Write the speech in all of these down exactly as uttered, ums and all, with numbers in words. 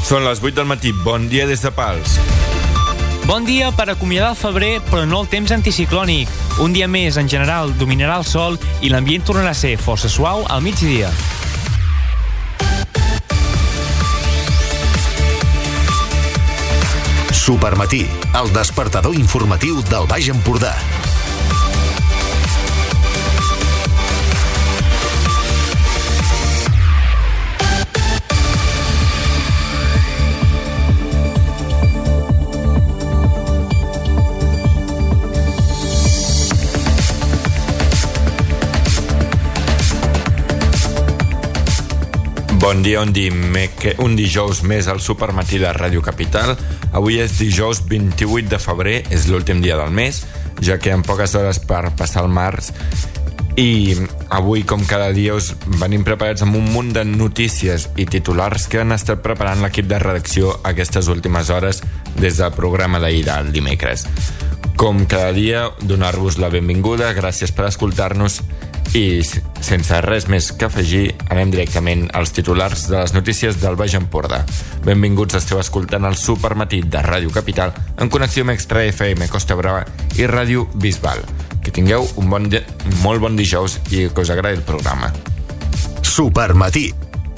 Són les vuit del matí. Bon dia des de Pals. Bon dia per acomiadar el febrer, però no el temps anticiclònic. Un dia més, en general, dominarà el sol i l'ambient tornarà a ser força suau al migdia. Supermatí, el despertador informatiu del Baix Empordà. Bon dia, un, dimec- un dijous més al Supermatí de Ràdio Capital. Avui és dijous vint-i-vuit de febrer, és l'últim dia del mes, ja que en poques hores per passar el març. I avui, com cada dia, us venim preparats amb un munt de notícies i titulars que han estat preparant l'equip de redacció aquestes últimes hores des del programa d'ahir del dimecres. Com cada dia, donar-vos la benvinguda, gràcies per escoltar-nos i sense res més que afegir, anem directament als titulars de les notícies del Baix Empordà. Benvinguts, esteu escoltant el Supermatí de Ràdio Capital en connexió amb Extra F M Costa Brava i Ràdio Bisbal. Que tingueu un bon di- molt bon dijous i que us agradi el programa. Supermatí.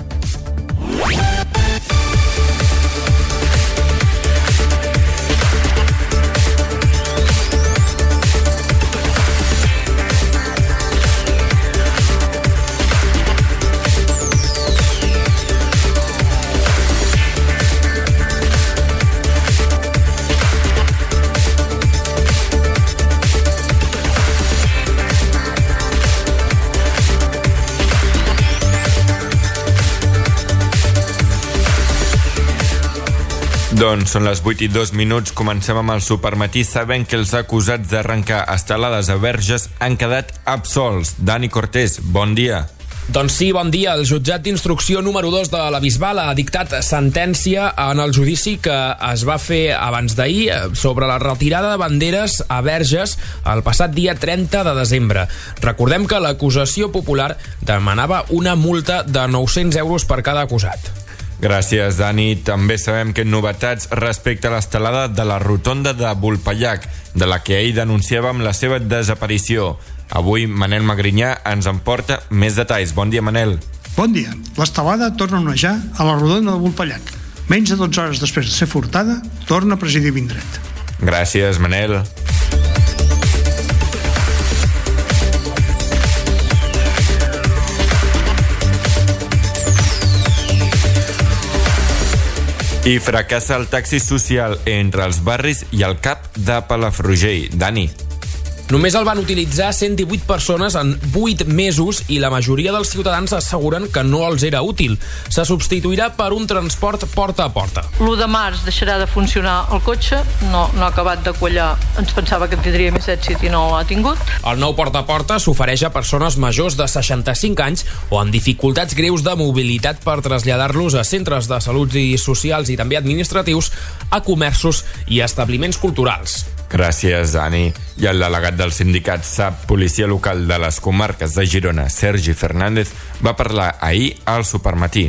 Doncs són les vuit i dos minuts, comencem amb el Supermatí sabent que els acusats d'arrencar estelades a Verges han quedat absolts. Dani Cortés, bon dia. Doncs sí, bon dia. El jutjat d'instrucció número dos de la Bisbal ha dictat sentència en el judici que es va fer abans d'ahir sobre la retirada de banderes a Verges el passat dia trenta de desembre. Recordem que l'acusació popular demanava una multa de nou-cents euros per cada acusat. Gràcies, Dani. També sabem que novetats respecte a l'estelada de la rotonda de Vulpellac, de la que ahir denunciàvem la seva desaparició. Avui Manel Magrinyà ens en porta més detalls. Bon dia, Manel. Bon dia. L'estelada torna a onejar a la rotonda de Vulpellac. Menys de dotze hores després de ser furtada, torna a presidir l'indret. Gràcies, Manel. I fracassa el taxi social entre els barris i el cap de Palafrugell. Dani. Només el van utilitzar cent divuit persones en vuit mesos i la majoria dels ciutadans asseguren que no els era útil. Se substituirà per un transport porta a porta. l'u de març deixarà de funcionar el cotxe, no, no ha acabat de quallar, ens pensava que tindria més èxit i no l'ha tingut. El nou porta a porta s'ofereix a persones majors de seixanta-cinc anys o amb dificultats greus de mobilitat per traslladar-los a centres de salut i socials i també administratius, a comerços i establiments culturals. Gràcies, Dani. I el delegat del sindicat S A P Policia Local de les Comarques de Girona, Sergi Fernández, va parlar ahir al Supermatí.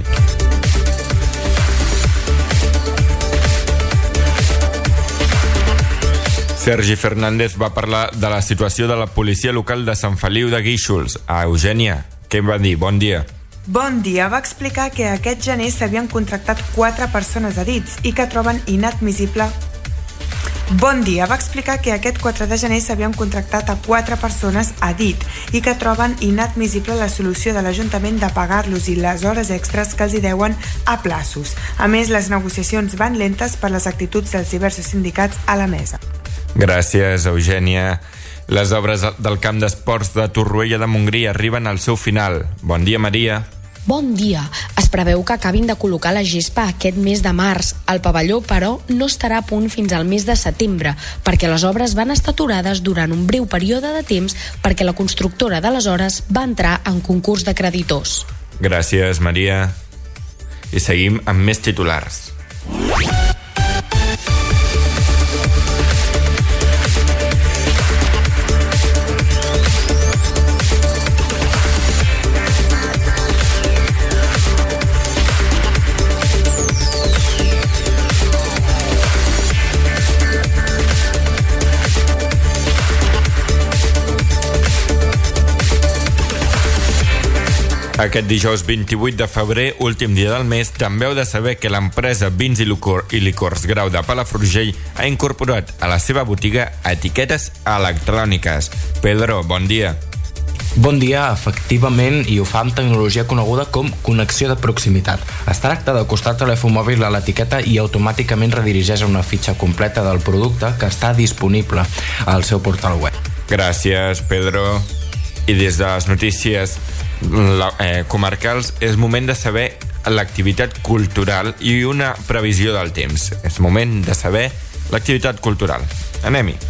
Sergi Fernández va parlar de la situació de la policia local de Sant Feliu de Guíxols. A Eugènia, què va dir? Bon dia. Bon dia. Va explicar que aquest gener s'havien contractat quatre persones a dits i que troben inadmissible Bon dia. Va explicar que aquest quatre de gener s'havien contractat a quatre persones a dit i que troben inadmissible la solució de l'Ajuntament de pagar-los i les hores extres que els hi deuen a plaços. A més, les negociacions van lentes per les actituds dels diversos sindicats a la mesa. Gràcies, Eugènia. Les obres del camp d'esports de Torroella de Montgrí arriben al seu final. Bon dia, Maria. Bon dia. Es preveu que acabin de col·locar la gespa aquest mes de març. El pavelló, però, no estarà a punt fins al mes de setembre, perquè les obres van estar aturades durant un breu període de temps perquè la constructora d'aleshores va entrar en concurs de creditors. Gràcies, Maria. I seguim amb més titulars. Aquest dijous vint-i-vuit de febrer, últim dia del mes, també heu de saber que l'empresa Vins i, Licor, i Licors Grau de Palafrugell ha incorporat a la seva botiga etiquetes electròniques. Pedro, bon dia. Bon dia, efectivament, i ho fa amb tecnologia coneguda com connexió de proximitat. Es tracta d'acostar el telèfon mòbil a l'etiqueta i automàticament redirigeix a una fitxa completa del producte que està disponible al seu portal web. Gràcies, Pedro. I des de les notícies la, eh, comarcals és moment de saber l'activitat cultural i una previsió del temps. És moment de saber l'activitat cultural. Anem-hi.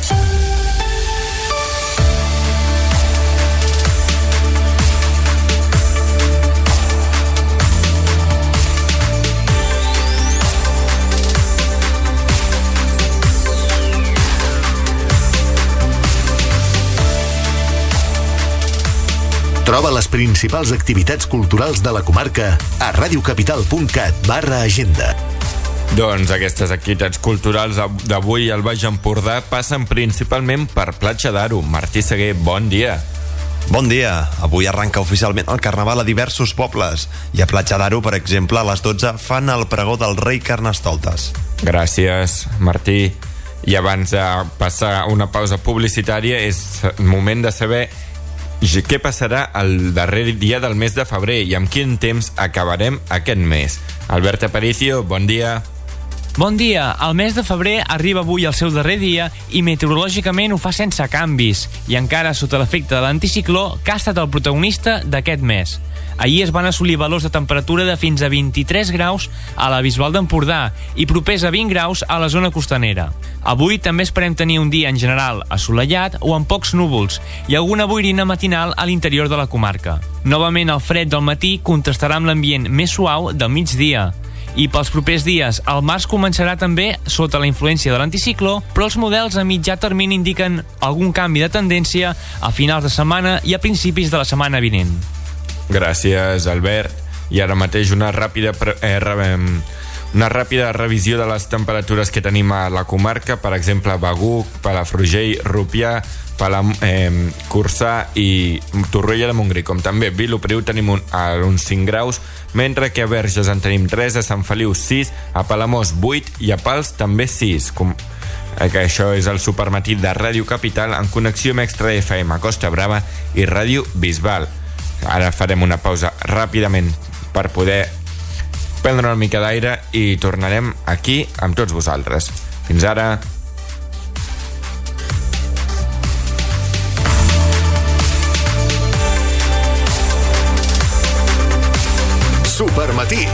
Troba les principals activitats culturals de la comarca a radiocapital.cat barra agenda. Doncs aquestes activitats culturals d'avui al Baix Empordà passen principalment per Platja d'Aro. Martí Seguer, bon dia. Bon dia. Avui arranca oficialment el Carnaval a diversos pobles. I a Platja d'Aro, per exemple, a les dotze fan el pregó del rei Carnestoltes. Gràcies, Martí. I abans de passar una pausa publicitària, és moment de saber què passarà el darrer dia del mes de febrer i amb quin temps acabarem aquest mes. Albert Aparicio, bon dia. Bon dia. El mes de febrer arriba avui al seu darrer dia i meteorològicament ho fa sense canvis i encara sota l'efecte de l'anticicló que ha estat el protagonista d'aquest mes. Ahir es van assolir valors de temperatura de fins a vint-i-tres graus a la Bisbal d'Empordà i propers a vint graus a la zona costanera. Avui també esperem tenir un dia en general assolellat o amb pocs núvols i alguna boirina matinal a l'interior de la comarca. Novament el fred del matí contrastarà amb l'ambient més suau del migdia. I pels propers dies, el març començarà també sota la influència de l'anticicló, però els models a mitjà termini indiquen algun canvi de tendència a finals de setmana i a principis de la setmana vinent. Gràcies, Albert. I ara mateix una ràpida eh, una ràpida revisió de les temperatures que tenim a la comarca, per exemple, Begur, Palafrugell, Rupià, Palam, eh, Corçà i Torroella de Montgrí, com també Vilopriu tenim un, a uns cinc graus, mentre que a Verges en tenim tres, a Sant Feliu sis, a Palamós vuit i a Pals també sis. Com, eh, que això és el supermatí de Ràdio Capital en connexió amb Extra F M Costa Brava i Ràdio Bisbal. Ara farem una pausa ràpidament per poder prendre una mica d'aire i tornarem aquí amb tots vosaltres. Fins ara. Supermatí.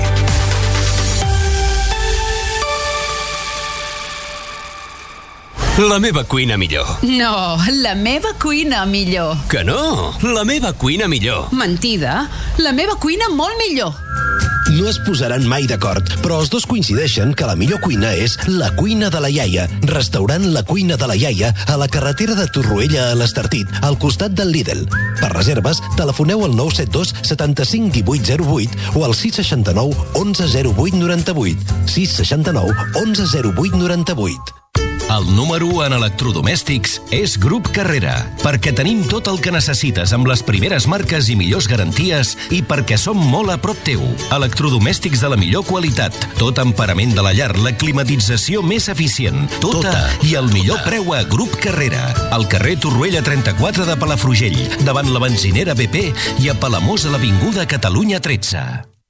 La meva cuina millor. No, la meva cuina millor. Que no, la meva cuina millor. Mentida, la meva cuina molt millor. No es posaran mai d'acord, però els dos coincideixen que la millor cuina és la cuina de la iaia. Restaurant La Cuina de la Iaia a la carretera de Torroella a l'Estartit, al costat del Lidl. Per reserves, telefoneu al nou set dos setanta-cinc divuit zero vuit o al sis seixanta nou onze zero vuit noranta-vuit. sis seixanta nou onze zero vuit noranta-vuit. El número u en electrodomèstics és Grup Carrera, perquè tenim tot el que necessites amb les primeres marques i millors garanties i perquè som molt a prop teu. Electrodomèstics de la millor qualitat, tot amb parament de la llar, la climatització més eficient, tota, tota i el millor tota. Preu a Grup Carrera, al carrer Torroella trenta-quatre de Palafrugell, davant la benzinera B P i a Palamós a l'avinguda Catalunya tretze.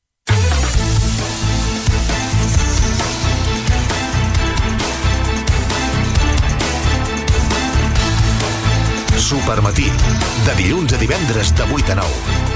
Supermatí, de dilluns a divendres de vuit a nou.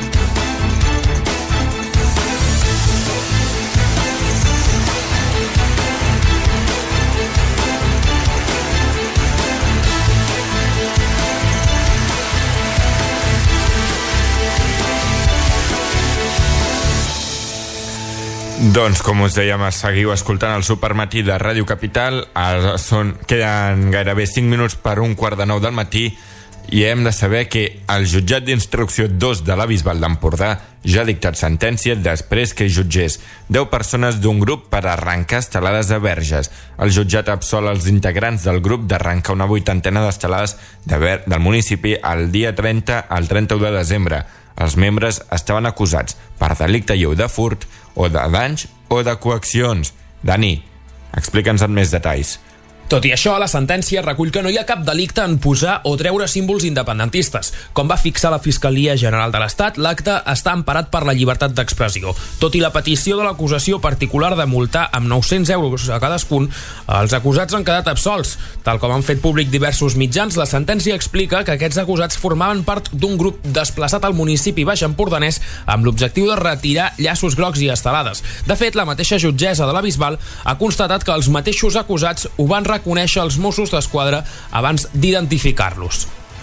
Doncs, com us dèiem, seguiu escoltant el Supermatí de Ràdio Capital. Ara són, queden gairebé cinc minuts per un quart de nou del matí i hem de saber que el jutjat d'instrucció dos de la Bisbal d'Empordà ja ha dictat sentència després que jutgés deu persones d'un grup per arrencar estelades a Verges. El jutjat absol els integrants del grup d'arrencar una vuitantena d'estelades de Ver del municipi el dia trenta al trenta-u de desembre. Els membres estaven acusats per delicte lleu de furt o de danys o de coaccions. Dani, explica'ns amb més detalls. Tot i això, la sentència recull que no hi ha cap delicte en posar o treure símbols independentistes. Com va fixar la Fiscalia General de l'Estat, l'acte està emparat per la llibertat d'expressió. Tot i la petició de l'acusació particular de multar amb nou-cents euros a cadascun, els acusats han quedat absolts. Tal com han fet públic diversos mitjans, la sentència explica que aquests acusats formaven part d'un grup desplaçat al municipi baix empordanès amb l'objectiu de retirar llaços grocs i estelades. De fet, la mateixa jutgessa de la Bisbal ha constatat que els mateixos acusats ho van conèixer els Mossos d'Esquadra abans d'identificar-los.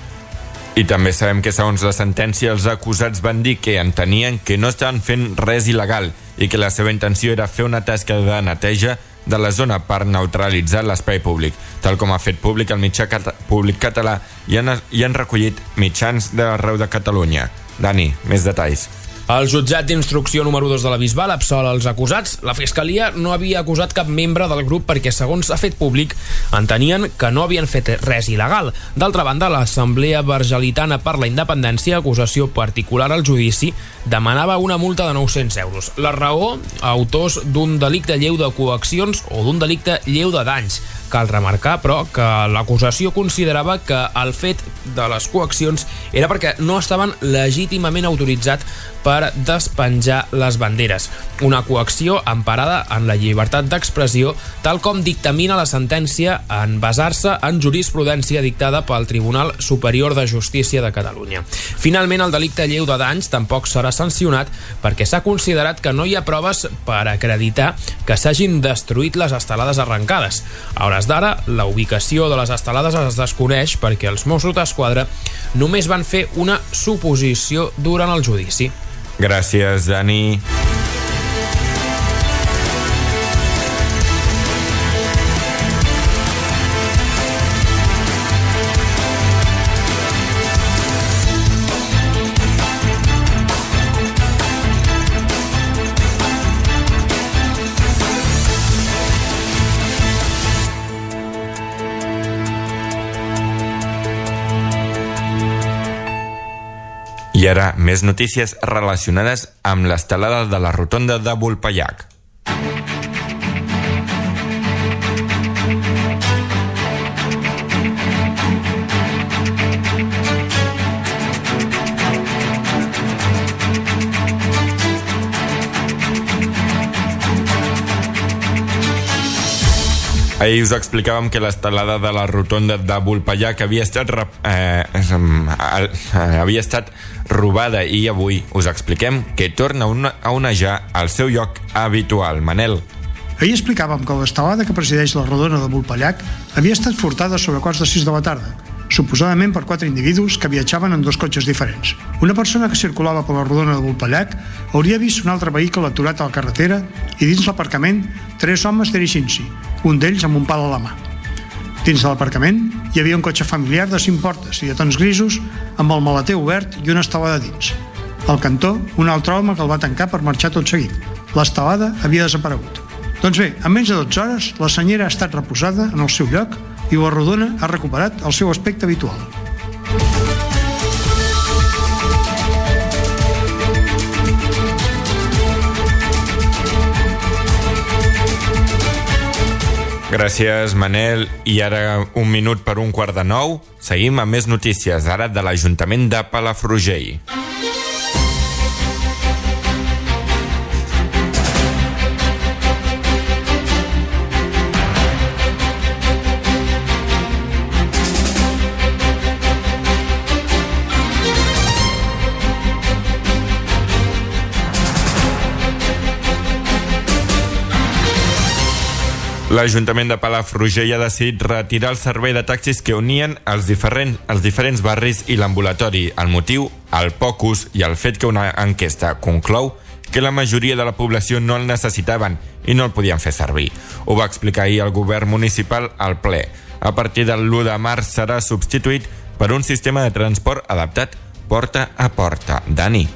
I també sabem que, segons la sentència, els acusats van dir que entenien que no estaven fent res il·legal i que la seva intenció era fer una tasca de neteja de la zona per neutralitzar l'espai públic, tal com ha fet públic el mitjà cata- públic català i han, i han recollit mitjans d'arreu de Catalunya. Dani, més detalls. El jutjat d'instrucció número dos de la Bisbal absol els acusats. La Fiscalia no havia acusat cap membre del grup perquè, segons s'ha fet públic, entenien que no havien fet res il·legal. D'altra banda, l'Assemblea Vergelitana per la Independència, acusació particular al judici, demanava una multa de nou-cents euros. La raó, autors d'un delicte lleu de coaccions o d'un delicte lleu de danys. Cal remarcar, però, que l'acusació considerava que el fet de les coaccions era perquè no estaven legítimament autoritzats per despenjar les banderes. Una coacció emparada en la llibertat d'expressió, tal com dictamina la sentència en basar-se en jurisprudència dictada pel Tribunal Superior de Justícia de Catalunya. Finalment, el delicte lleu de danys tampoc serà sancionat perquè s'ha considerat que no hi ha proves per acreditar que s'hagin destruït les estelades arrencades. A hores d'ara, la ubicació de les estelades es desconeix perquè els Mossos d'Esquadra només van fer una suposició durant el judici. Gràcies, Dani. I ara, més notícies relacionades amb l'estelada de la rotonda de Vulpellac. Ahir us explicàvem que l'estelada de la rotonda de Vulpellac havia estat eh, eh, havia estat robada i avui us expliquem que torna a onejar al seu lloc habitual. Manel. Ahir explicàvem que l'estelada que presideix la rodona de Vulpellac havia estat furtada sobre quarts de sis de la tarda, suposadament per quatre individus que viatjaven en dos cotxes diferents. Una persona que circulava per la rodona de Vulpellac hauria vist un altre vehicle aturat a la carretera i dins l'aparcament tres homes dirigint-s'hi, un d'ells amb un pal a la mà. Dins de l'aparcament hi havia un cotxe familiar de cinc portes i de tons grisos amb el maleter obert i una estelada dins. Al cantó, un altre home que el va tancar per marxar tot seguit. L'estelada havia desaparegut. Doncs bé, en menys de dotze hores, la senyera ha estat reposada en el seu lloc i la rodona ha recuperat el seu aspecte habitual. Gràcies, Manel. I ara un minut per un quart de nou. Seguim amb més notícies, ara de l'Ajuntament de Palafrugell. L'Ajuntament de Palafrugell ha decidit retirar el servei de taxis que unien els diferents, els diferents barris i l'ambulatori. El motiu, el poc ús i el fet que una enquesta conclou que la majoria de la població no el necessitaven i no el podien fer servir. Ho va explicar ahir el govern municipal al ple. A partir del l'u de març serà substituït per un sistema de transport adaptat porta a porta. Dani.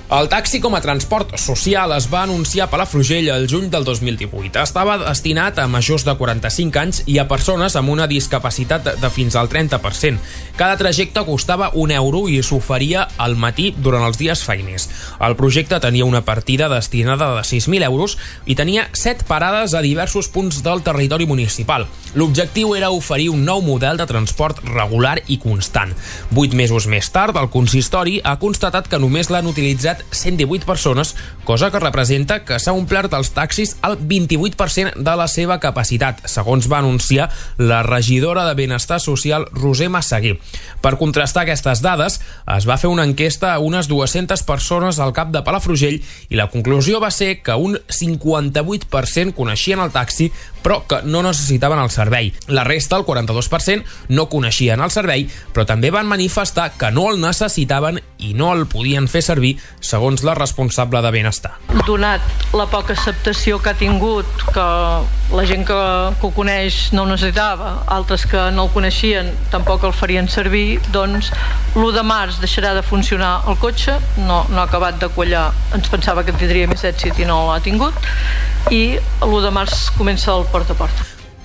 El taxi com a transport social es va anunciar a Palafrugell el juny del dos mil divuit. Estava destinat a majors de quaranta-cinc anys i a persones amb una discapacitat de fins al trenta per cent. Cada trajecte costava un euro i s'oferia al matí durant els dies feiners. El projecte tenia una partida destinada de sis mil euros i tenia set parades a diversos punts del territori municipal. L'objectiu era oferir un nou model de transport regular i constant. Vuit mesos més tard, el consistori ha constatat que només l'han utilitzat cent divuit persones, cosa que representa que s'ha omplert els taxis al vint-i-vuit per cent de la seva capacitat, segons va anunciar la regidora de Benestar Social, Roser Massaguer. Per contrastar aquestes dades, es va fer una enquesta a unes dues-centes persones al cap de Palafrugell i la conclusió va ser que un cinquanta-vuit per cent coneixien el taxi, però que no necessitaven el servei. La resta, el quaranta-dos per cent, no coneixien el servei, però també van manifestar que no el necessitaven i no el podien fer servir, segons la responsable de Benestar. Donat la poca acceptació que ha tingut, que la gent que, que ho coneix no ho necessitava, altres que no el coneixien tampoc el farien servir, doncs l'u de març deixarà de funcionar el cotxe, no, no ha acabat de quallar, ens pensava que tindria més èxit i no l'ha tingut, i l'u de març comença el porta a porta.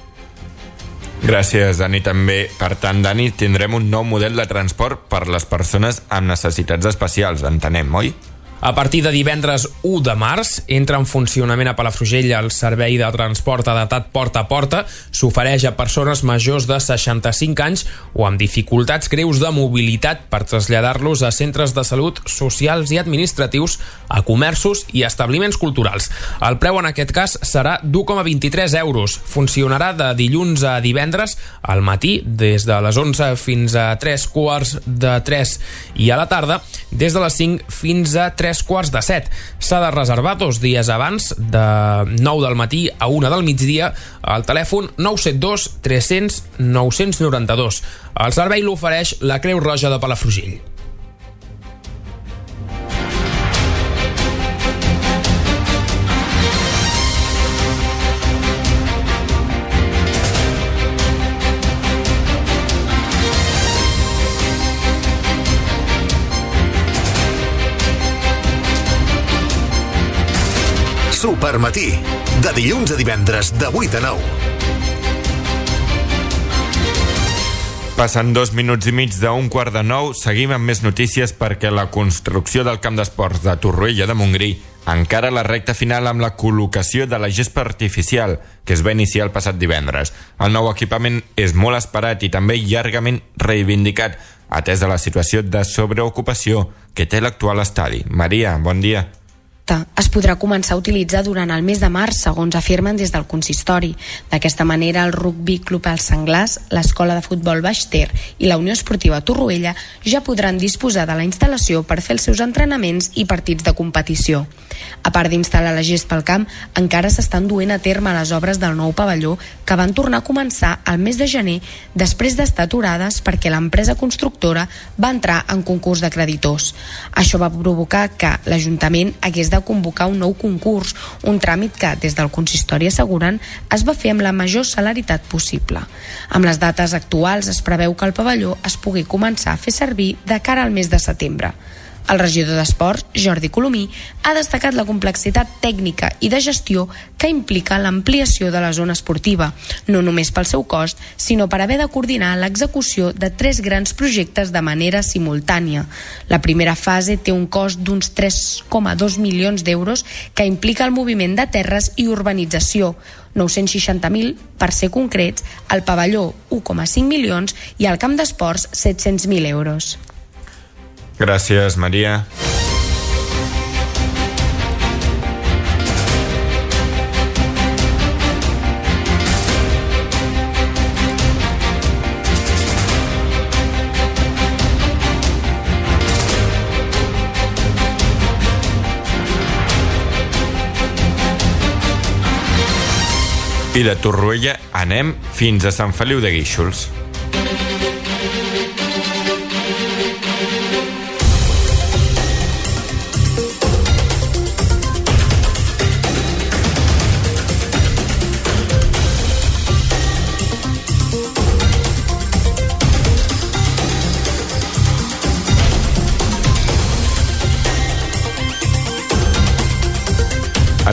Gràcies, Dani. També, per tant, Dani, tindrem un nou model de transport per les persones amb necessitats especials, entenem, oi? A partir de divendres u de març entra en funcionament a Palafrugell el servei de transport adaptat porta a porta. S'ofereix a persones majors de seixanta-cinc anys o amb dificultats greus de mobilitat per traslladar-los a centres de salut socials i administratius, a comerços i establiments culturals. El preu en aquest cas serà d'u coma vint-i-tres euros. Funcionarà de dilluns a divendres al matí des de les onze fins a tres quarts de tres i a la tarda des de les cinc fins a tres quarts de set. S'ha de reservar dos dies abans, de nou del matí a una del migdia, al telèfon nou set dos tres cents nou cents noranta-dos. El servei l'ofereix la Creu Roja de Palafrugell. Supermatí, de dilluns a divendres de vuit a nou. Passen dos minuts i mig d'un quart de nou, seguim amb més notícies perquè la construcció del camp d'esports de Torroella de Montgrí encara la recta final amb la col·locació de la gespa artificial que es va iniciar el passat divendres. El nou equipament és molt esperat i també llargament reivindicat, atès a la situació de sobreocupació que té l'actual estadi. Maria, bon dia. Es podrà començar a utilitzar durant el mes de març, segons afirmen des del consistori. D'aquesta manera, el Rugby Club Els Senglars, l'Escola de Futbol Baix Ter i la Unió Esportiva Torroella ja podran disposar de la instal·lació per fer els seus entrenaments i partits de competició. A part d'instal·lar la gespa al camp, encara s'estan duent a terme les obres del nou pavelló que van tornar a començar al mes de gener després d'estar aturades perquè l'empresa constructora va entrar en concurs de creditors. Això va provocar que l'Ajuntament hagués de convocar un nou concurs, un tràmit que, des del consistori asseguren, es va fer amb la major celeritat possible. Amb les dates actuals es preveu que el pavelló es pugui començar a fer servir de cara al mes de setembre. El regidor d'Esports, Jordi Colomí, ha destacat la complexitat tècnica i de gestió que implica l'ampliació de la zona esportiva, no només pel seu cost, sinó per haver de coordinar l'execució de tres grans projectes de manera simultània. La primera fase té un cost d'uns tres coma dos milions d'euros que implica el moviment de terres i urbanització, nou-cents seixanta mil per ser concrets, el pavelló u coma cinc milions i el camp d'esports set-cents mil euros. Gràcies, Maria. I de Torroella anem fins a Sant Feliu de Guíxols.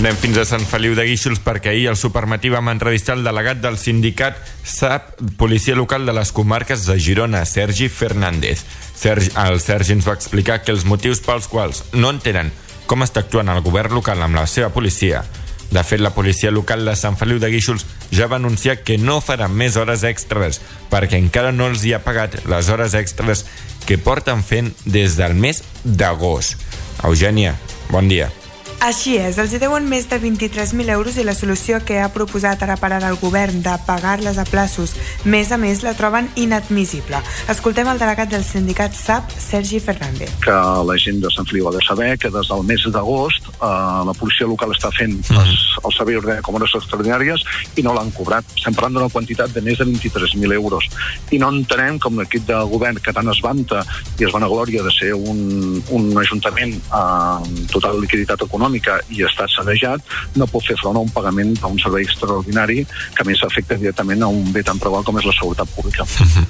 Anem fins a Sant Feliu de Guíxols perquè ahir al Supermatí vam entrevistar el delegat del sindicat S A P, Policia Local de les Comarques de Girona, Sergi Fernández. Sergi, el Sergi ens va explicar que els motius pels quals no entenen com està actuant el govern local amb la seva policia. De fet, la policia local de Sant Feliu de Guíxols ja va anunciar que no faran més hores extres perquè encara no els hi ha pagat les hores extres que porten fent des del mes d'agost. Eugènia, bon dia. Així és, els hi deuen més de vint-i-tres mil euros i la solució que ha proposat ara per ara el govern de pagar-les a plaços més a més la troben inadmissible. Escoltem el delegat del sindicat S A P, Sergi Fernández. Que la gent de Sant Feliu ha de saber que des del mes d'agost eh, la policia local està fent les, el servei ordenat com hores extraordinàries i no l'han cobrat. Estem parlant d'una quantitat de més de vint-i-tres mil euros. I no entenem com l'equip de govern que tant es vanta i es vanaglòria de ser un, un ajuntament amb total liquiditat econòmica i està sanejat, no pot fer front a un pagament d'un servei extraordinari que a més afecta directament a un bé tan preuat com és la seguretat pública.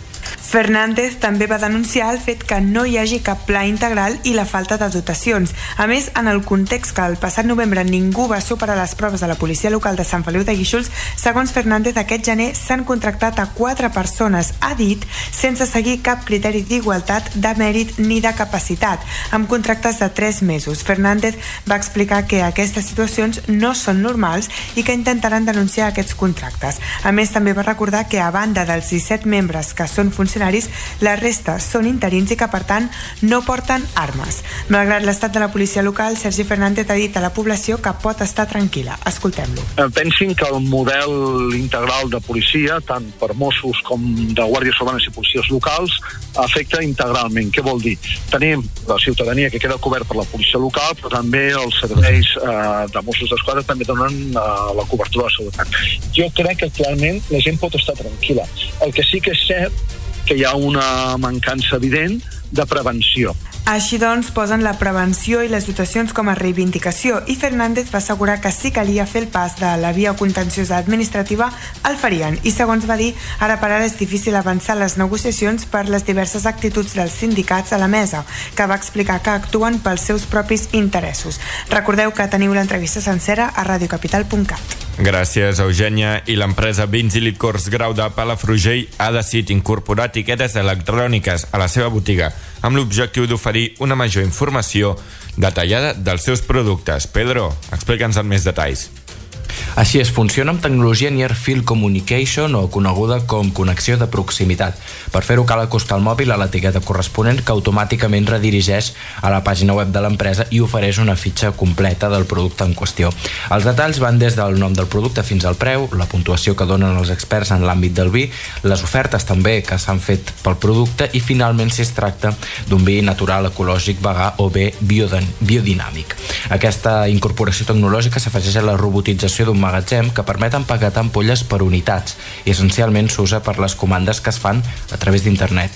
Fernández també va denunciar el fet que no hi hagi cap pla integral i la falta de dotacions. A més, en el context que el passat novembre ningú va superar les proves de la policia local de Sant Feliu de Guíxols, segons Fernández, aquest gener s'han contractat a quatre persones, ha dit, sense seguir cap criteri d'igualtat, de mèrit ni de capacitat, amb contractes de tres mesos. Fernández va explicar que aquestes situacions no són normals i que intentaran denunciar aquests contractes. A més, també va recordar que a banda dels disset membres que són funcionaris, la resta són interins i que, per tant, no porten armes. Malgrat l'estat de la policia local, Sergi Fernández ha dit a la població que pot estar tranquil·la. Escoltem-lo. Pensin que el model integral de policia, tant per Mossos com de guàrdies urbanes i policies locals, afecta integralment. Què vol dir? Tenim la ciutadania que queda cobert per la policia local, però també els serveis eh, de Mossos d'Esquadra també donen eh, la cobertura de seguretat. Jo crec que actualment la gent pot estar tranquil·la. El que sí que és cert que hi ha una mancança evident de prevenció. Així doncs, posen la prevenció i les dotacions com a reivindicació i Fernández va assegurar que si calia fer el pas de la via contenciosa administrativa el farien i, segons va dir, ara per ara és difícil avançar les negociacions per les diverses actituds dels sindicats a la mesa, que va explicar que actuen pels seus propis interessos. Recordeu que teniu l'entrevista sencera a radiocapital punt cat. Gràcies, Eugènia. I l'empresa Vins i Licors Grau de Palafrugell ha decidit incorporar etiquetes electròniques a la seva botiga amb l'objectiu d'oferir una major informació detallada dels seus productes. Pedro, explica'ns en més detalls. Així es, funciona amb tecnologia Near Field Communication o coneguda com connexió de proximitat. Per fer-ho cal acostar el mòbil a l'etiqueta corresponent que automàticament redirigeix a la pàgina web de l'empresa i ofereix una fitxa completa del producte en qüestió. Els detalls van des del nom del producte fins al preu, la puntuació que donen els experts en l'àmbit del vi, les ofertes també que s'han fet pel producte i finalment si es tracta d'un vi natural, ecològic, vegà o bé biodinàmic. Aquesta incorporació tecnològica s'afegeix a la robotització d'un magatzem que permet empaquetar ampolles per unitats i essencialment s'usa per les comandes que es fan a través d'internet.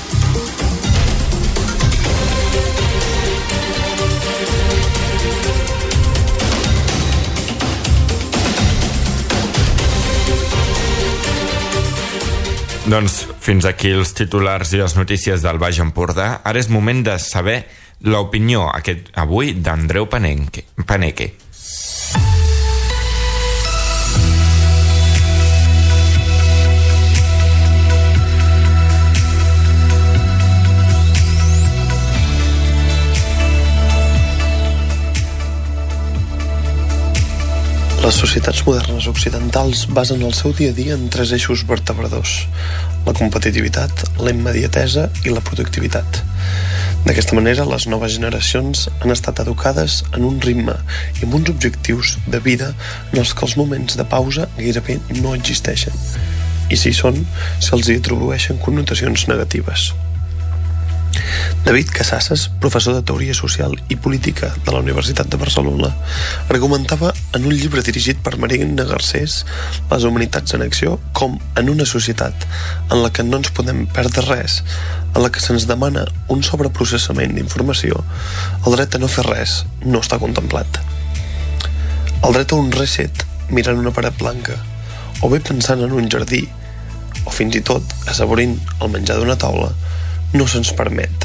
Doncs fins aquí els titulars i les notícies del Baix Empordà. Ara és moment de saber l'opinió aquest avui d'Andreu Paneque. Les societats modernes occidentals basen el seu dia a dia en tres eixos vertebradors: la competitivitat, la immediatesa i la productivitat. D'aquesta manera, les noves generacions han estat educades en un ritme i amb uns objectius de vida en els que els moments de pausa gairebé no existeixen, i si són, se'ls hi atribueixen connotacions negatives. David Casasses, professor de Teoria Social i Política de la Universitat de Barcelona, argumentava en un llibre dirigit per Marina Garcés, Les humanitats en acció, com en una societat en la que no ens podem perdre res, en la que se'ns demana un sobreprocessament d'informació, el dret a no fer res no està contemplat. El dret a un reset mirant una paret blanca, o bé pensant en un jardí, o fins i tot assaborint el menjar d'una taula, no se'ns permet,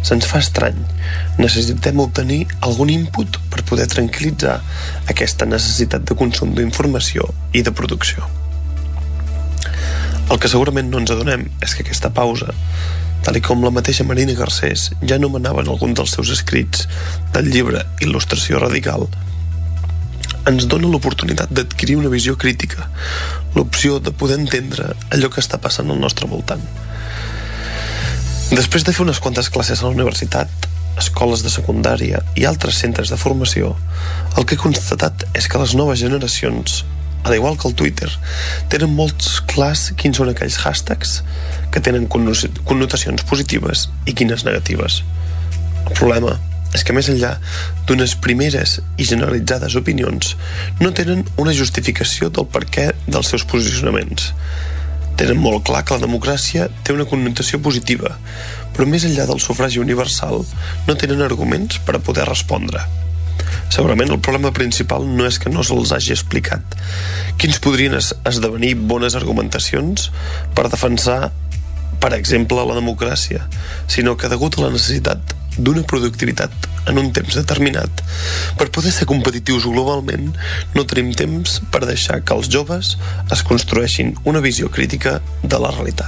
Se'ns fa estrany. Necessitem obtenir algun input per poder tranquil·litzar aquesta necessitat de consum d'informació i de producció. El que segurament no ens adonem és que aquesta pausa, tal com la mateixa Marina Garcés ja anomenava en alguns dels seus escrits del llibre Il·lustració radical, ens dona l'oportunitat d'adquirir una visió crítica, l'opció de poder entendre allò que està passant al nostre voltant. Després de fer unes quantes classes a la universitat, escoles de secundària i altres centres de formació, el que he constatat és que les noves generacions, al igual que el Twitter, tenen molts clars quins són aquells hashtags que tenen connotacions positives i quines negatives. El problema és que més enllà d'unes primeres i generalitzades opinions, no tenen una justificació del perquè dels seus posicionaments. Tenen molt clar que la democràcia té una connotació positiva, però més enllà del sufragi universal no tenen arguments per a poder respondre. Segurament el problema principal no és que no se'ls hagi explicat quins podrien esdevenir bones argumentacions per defensar, per exemple, la democràcia, sinó que degut a la necessitat d'una productivitat en un temps determinat, per poder ser competitius globalment, no tenim temps per deixar que els joves es construeixin una visió crítica de la realitat.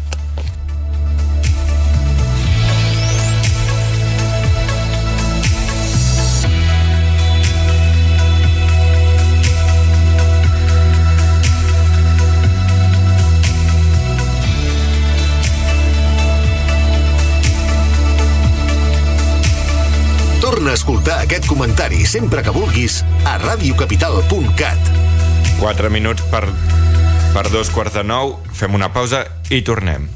Torna a escoltar aquest comentari sempre que vulguis a radiocapital punt cat. Quatre minuts per, per dos quarts de nou. Fem una pausa i tornem.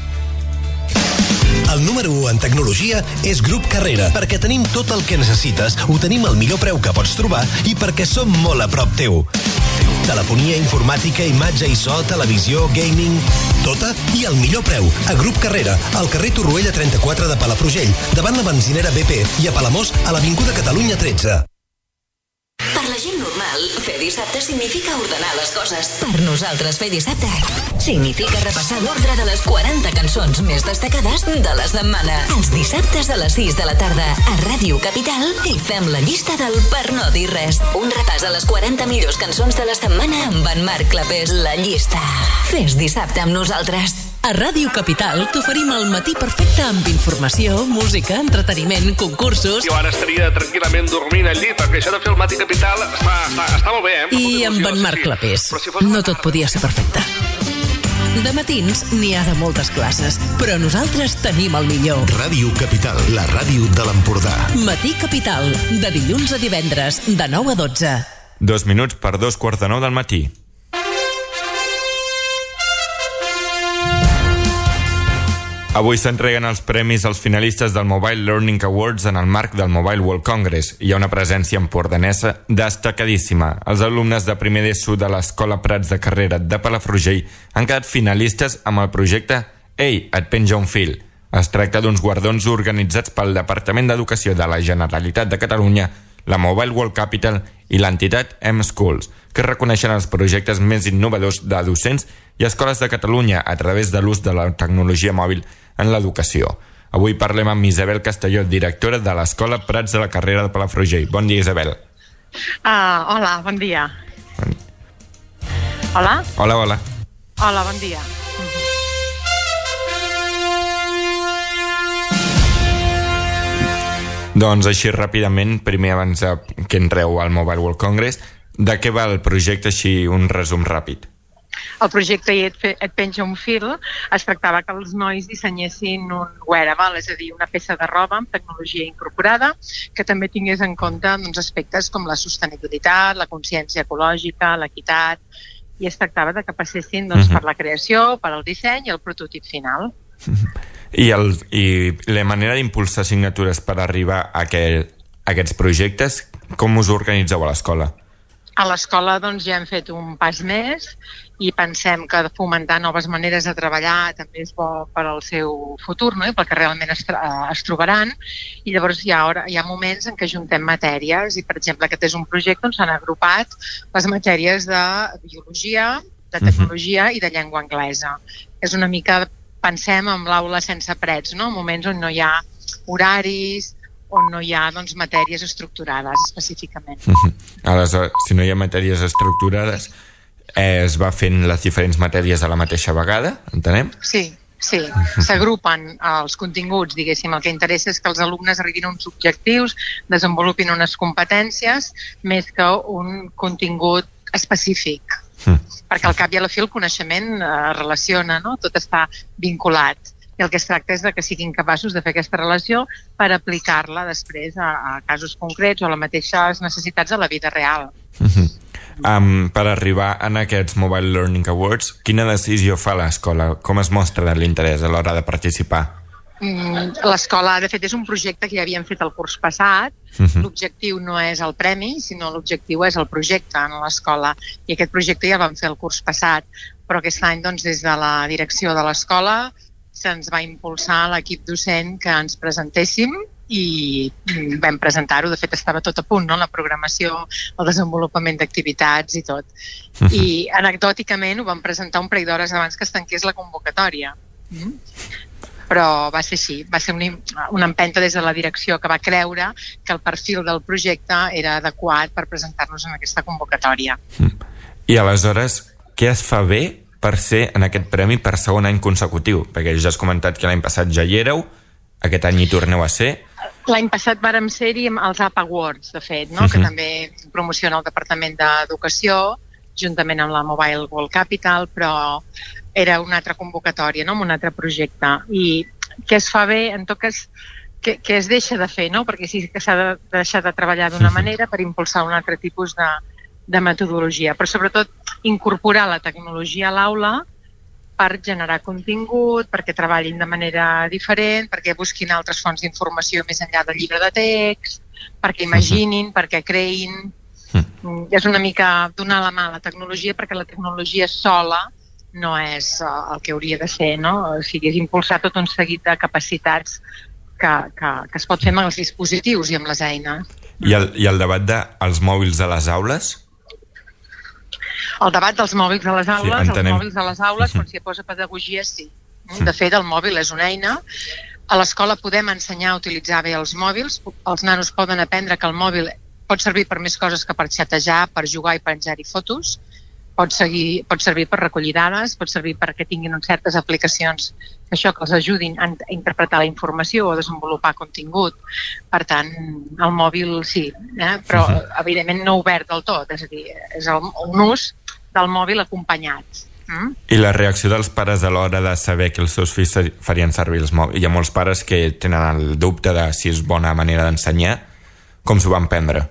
El número u en tecnologia és Grup Carrera, perquè tenim tot el que necessites, ho tenim al millor preu que pots trobar i perquè som molt a prop teu. Telefonia, informàtica, imatge i so, televisió, gaming, tota i al millor preu. A Grup Carrera, al carrer Torroella trenta-quatre de Palafrugell, davant la benzinera B P, i a Palamós, a l'Avinguda Catalunya tretze. Per la gent normal, fer dissabte significa ordenar les coses. Per nosaltres, fer dissabte significa repassar l'ordre de les quaranta cançons més destacades de la setmana. Els dissabtes a les sis de la tarda a Ràdio Capital i fem la llista del Per no dir res. Un repàs a les quaranta millors cançons de la setmana amb en Marc Clapés, La Llista. Fes dissabte amb nosaltres. A Ràdio Capital t'oferim el matí perfecte amb informació, música, entreteniment, concursos... Jo ara estaria tranquil·lament dormint al llit, perquè això de fer el matí capital està, està, està molt bé, eh? I amb en Marc Clapés. No tot podia ser perfecte. De matins n'hi ha de moltes classes, però nosaltres tenim el millor. Ràdio Capital, la ràdio de l'Empordà. Matí Capital, de dilluns a divendres, de nou a dotze. Dos minuts per dos quarts de nou del matí. Avui s'entreguen els premis als finalistes del Mobile Learning Awards en el marc del Mobile World Congress. Hi ha una presència empordanesa destacadíssima. Els alumnes de primer d'ESO de l'Escola Prats de Carrera de Palafrugell han quedat finalistes amb el projecte Ei, et penja un fil. Es tracta d'uns guardons organitzats pel Departament d'Educació de la Generalitat de Catalunya, la Mobile World Capital i l'entitat M-Schools, que reconeixen els projectes més innovadors de docents i escoles de Catalunya a través de l'ús de la tecnologia mòbil en l'educació. Avui parlem amb Isabel Castelló, directora de l'Escola Prats de la Carrera de Palafrugell. Bon dia, Isabel. Uh, hola, bon dia. Bon... Hola? Hola, hola. Hola, bon dia. Doncs així ràpidament, primer abans que entreu al Mobile World Congress, de què va el projecte, així un resum ràpid? El projecte Et, et penja un fil es tractava que els nois dissenyessin un wearable, és a dir, una peça de roba amb tecnologia incorporada que també tingués en compte doncs, aspectes com la sostenibilitat, la consciència ecològica, l'equitat, i es tractava de que passessin doncs, uh-huh. per la creació, per al disseny i el prototip final. I, el, i la manera d'impulsar assignatures per arribar a, aquest, a aquests projectes, com us organitzeu a l'escola? A l'escola doncs, ja hem fet un pas més i pensem que fomentar noves maneres de treballar també és bo per al seu futur, no? I pel que realment es, es trobaran. I llavors hi ha, hora, hi ha moments en què juntem matèries i, per exemple, aquest és un projecte on s'han agrupat les matèries de biologia, de tecnologia uh-huh. i de llengua anglesa. És una mica, pensem, en l'aula sense parets, no? Moments on no hi ha horaris, on no hi ha doncs, matèries estructurades específicament. Aleshores, si no hi ha matèries estructurades, eh, es va fent les diferents matèries a la mateixa vegada, entenem? Sí, sí, s'agrupen els continguts, diguéssim, el que interessa és que els alumnes arribin a uns objectius, desenvolupin unes competències, més que un contingut específic. Mm. Perquè al cap i a la fi el coneixement es relaciona, no? Tot està vinculat. I el que es tracta és de que siguin capaços de fer aquesta relació per aplicar-la després a, a casos concrets o a les mateixes necessitats de la vida real. Mm-hmm. Um, per arribar en aquests Mobile Learning Awards, quina decisió fa l'escola? Com es mostra l'interès a l'hora de participar? Mm, l'escola, de fet, és un projecte que ja havíem fet el curs passat. Uh-huh. L'objectiu no és el premi, sinó l'objectiu és el projecte en l'escola. I aquest projecte ja el vam fer el curs passat. Però aquest any, doncs, des de la direcció de l'escola, se'ns va impulsar l'equip docent que ens presentéssim i vam presentar-ho. De fet, estava tot a punt, no? La programació, el desenvolupament d'activitats i tot. Uh-huh. I anecdòticament ho vam presentar un parell d'hores abans que es tanqués la convocatòria. Mm? Però va ser així, va ser una, una empenta des de la direcció que va creure que el perfil del projecte era adequat per presentar-nos en aquesta convocatòria. I aleshores, què es fa bé per ser en aquest premi per segon any consecutiu? Perquè ja has comentat que l'any passat ja hi éreu, aquest any hi torneu a ser. L'any passat vàrem ser-hi als A P Awards, de fet, no? Uh-huh. Que també promociona el Departament d'Educació, juntament amb la Mobile World Capital, però era una altra convocatòria, no? Un altre projecte. I què es fa bé, en tot cas, què, què es deixa de fer, no? Perquè sí que s'ha de deixar de treballar d'una manera per impulsar un altre tipus de, de metodologia, però sobretot incorporar la tecnologia a l'aula per generar contingut, perquè treballin de manera diferent, perquè busquin altres fonts d'informació més enllà del llibre de text, perquè imaginin, perquè creïn. Mm. És una mica donar la mà a la tecnologia, perquè la tecnologia sola no és el que hauria de ser, no? O sigui, és impulsar tot un seguit de capacitats que, que, que es pot fer amb els dispositius i amb les eines. I el, i el debat dels mòbils a les aules? El debat dels mòbils a les aules, sí, els mòbils a les aules, quan s'hi posa pedagogia, sí. De fet, el mòbil és una eina. A l'escola podem ensenyar a utilitzar bé els mòbils. Els nanos poden aprendre que el mòbil pot servir per més coses que per xatejar, per jugar i penjar-hi fotos. Pot, seguir, pot servir per recollir dades, pot servir perquè tinguin certes aplicacions que això que els ajudin a interpretar la informació o a desenvolupar contingut. Per tant, el mòbil sí, eh? Però evidentment no obert del tot, és a dir, és un ús del mòbil acompanyat. Mm? I la reacció dels pares a l'hora de saber que els seus fills farien servir els mòbils? Hi ha molts pares que tenen el dubte de si és bona manera d'ensenyar. Com s'ho van prendre?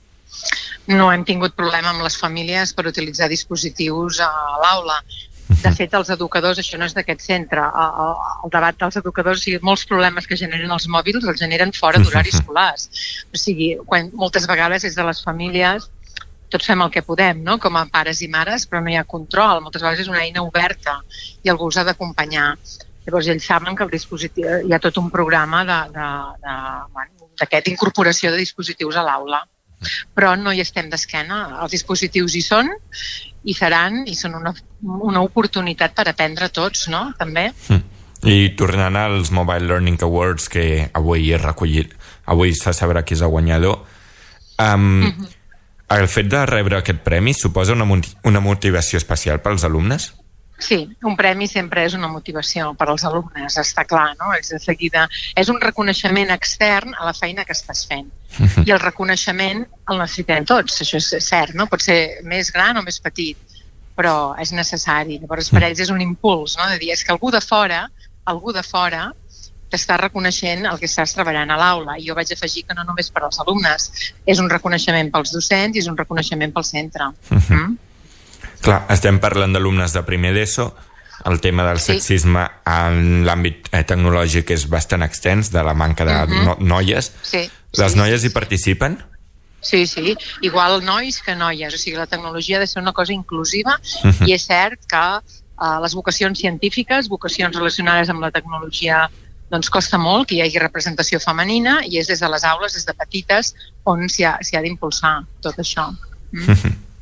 No hem tingut problema amb les famílies per utilitzar dispositius a l'aula. De fet, els educadors, això no és d'aquest centre, el, el debat dels educadors, o sigui, molts problemes que generen els mòbils els generen fora d'horaris escolars. O sigui, quan moltes vegades des de les famílies tots fem el que podem, no? Com a pares i mares, però no hi ha control. Moltes vegades és una eina oberta i algú els ha d'acompanyar. Llavors ells saben que el dispositiu, hi ha tot un programa de, de, de, bueno, d'aquesta incorporació de dispositius a l'aula. Però no hi estem d'esquena. Els dispositius hi són, hi seran, i són una, una oportunitat per aprendre tots, no? També. I tornant als Mobile Learning Awards, que avui he recollit, avui se sabrà qui és el guanyador, um, mm-hmm. el fet de rebre aquest premi suposa una, una motivació especial pels alumnes? Sí, un premi sempre és una motivació per als alumnes, està clar, no? És, de seguida, és un reconeixement extern a la feina que estàs fent. Uh-huh. I el reconeixement el necessitem tots, això és cert, no? Pot ser més gran o més petit, però és necessari. Llavors per ells és un impuls, no? De dir, és que algú de fora, algú de fora t'està reconeixent el que estàs treballant a l'aula. I jo vaig afegir que no només per als alumnes, és un reconeixement pels docents i és un reconeixement pel centre. Uh-huh. Mm? Clar, estem parlant d'alumnes de primer d'ESO, el tema del sí. sexisme en l'àmbit eh, tecnològic és bastant extens, de la manca de uh-huh. no, noies. Sí. Les sí, noies sí, hi participen? Sí, sí, igual nois que noies, o sigui, la tecnologia ha de ser una cosa inclusiva uh-huh. i és cert que uh, les vocacions científiques, vocacions relacionades amb la tecnologia, doncs costa molt que hi hagi representació femenina i és des de les aules, des de petites, on s'hi ha, s'hi ha d'impulsar tot això. Mm?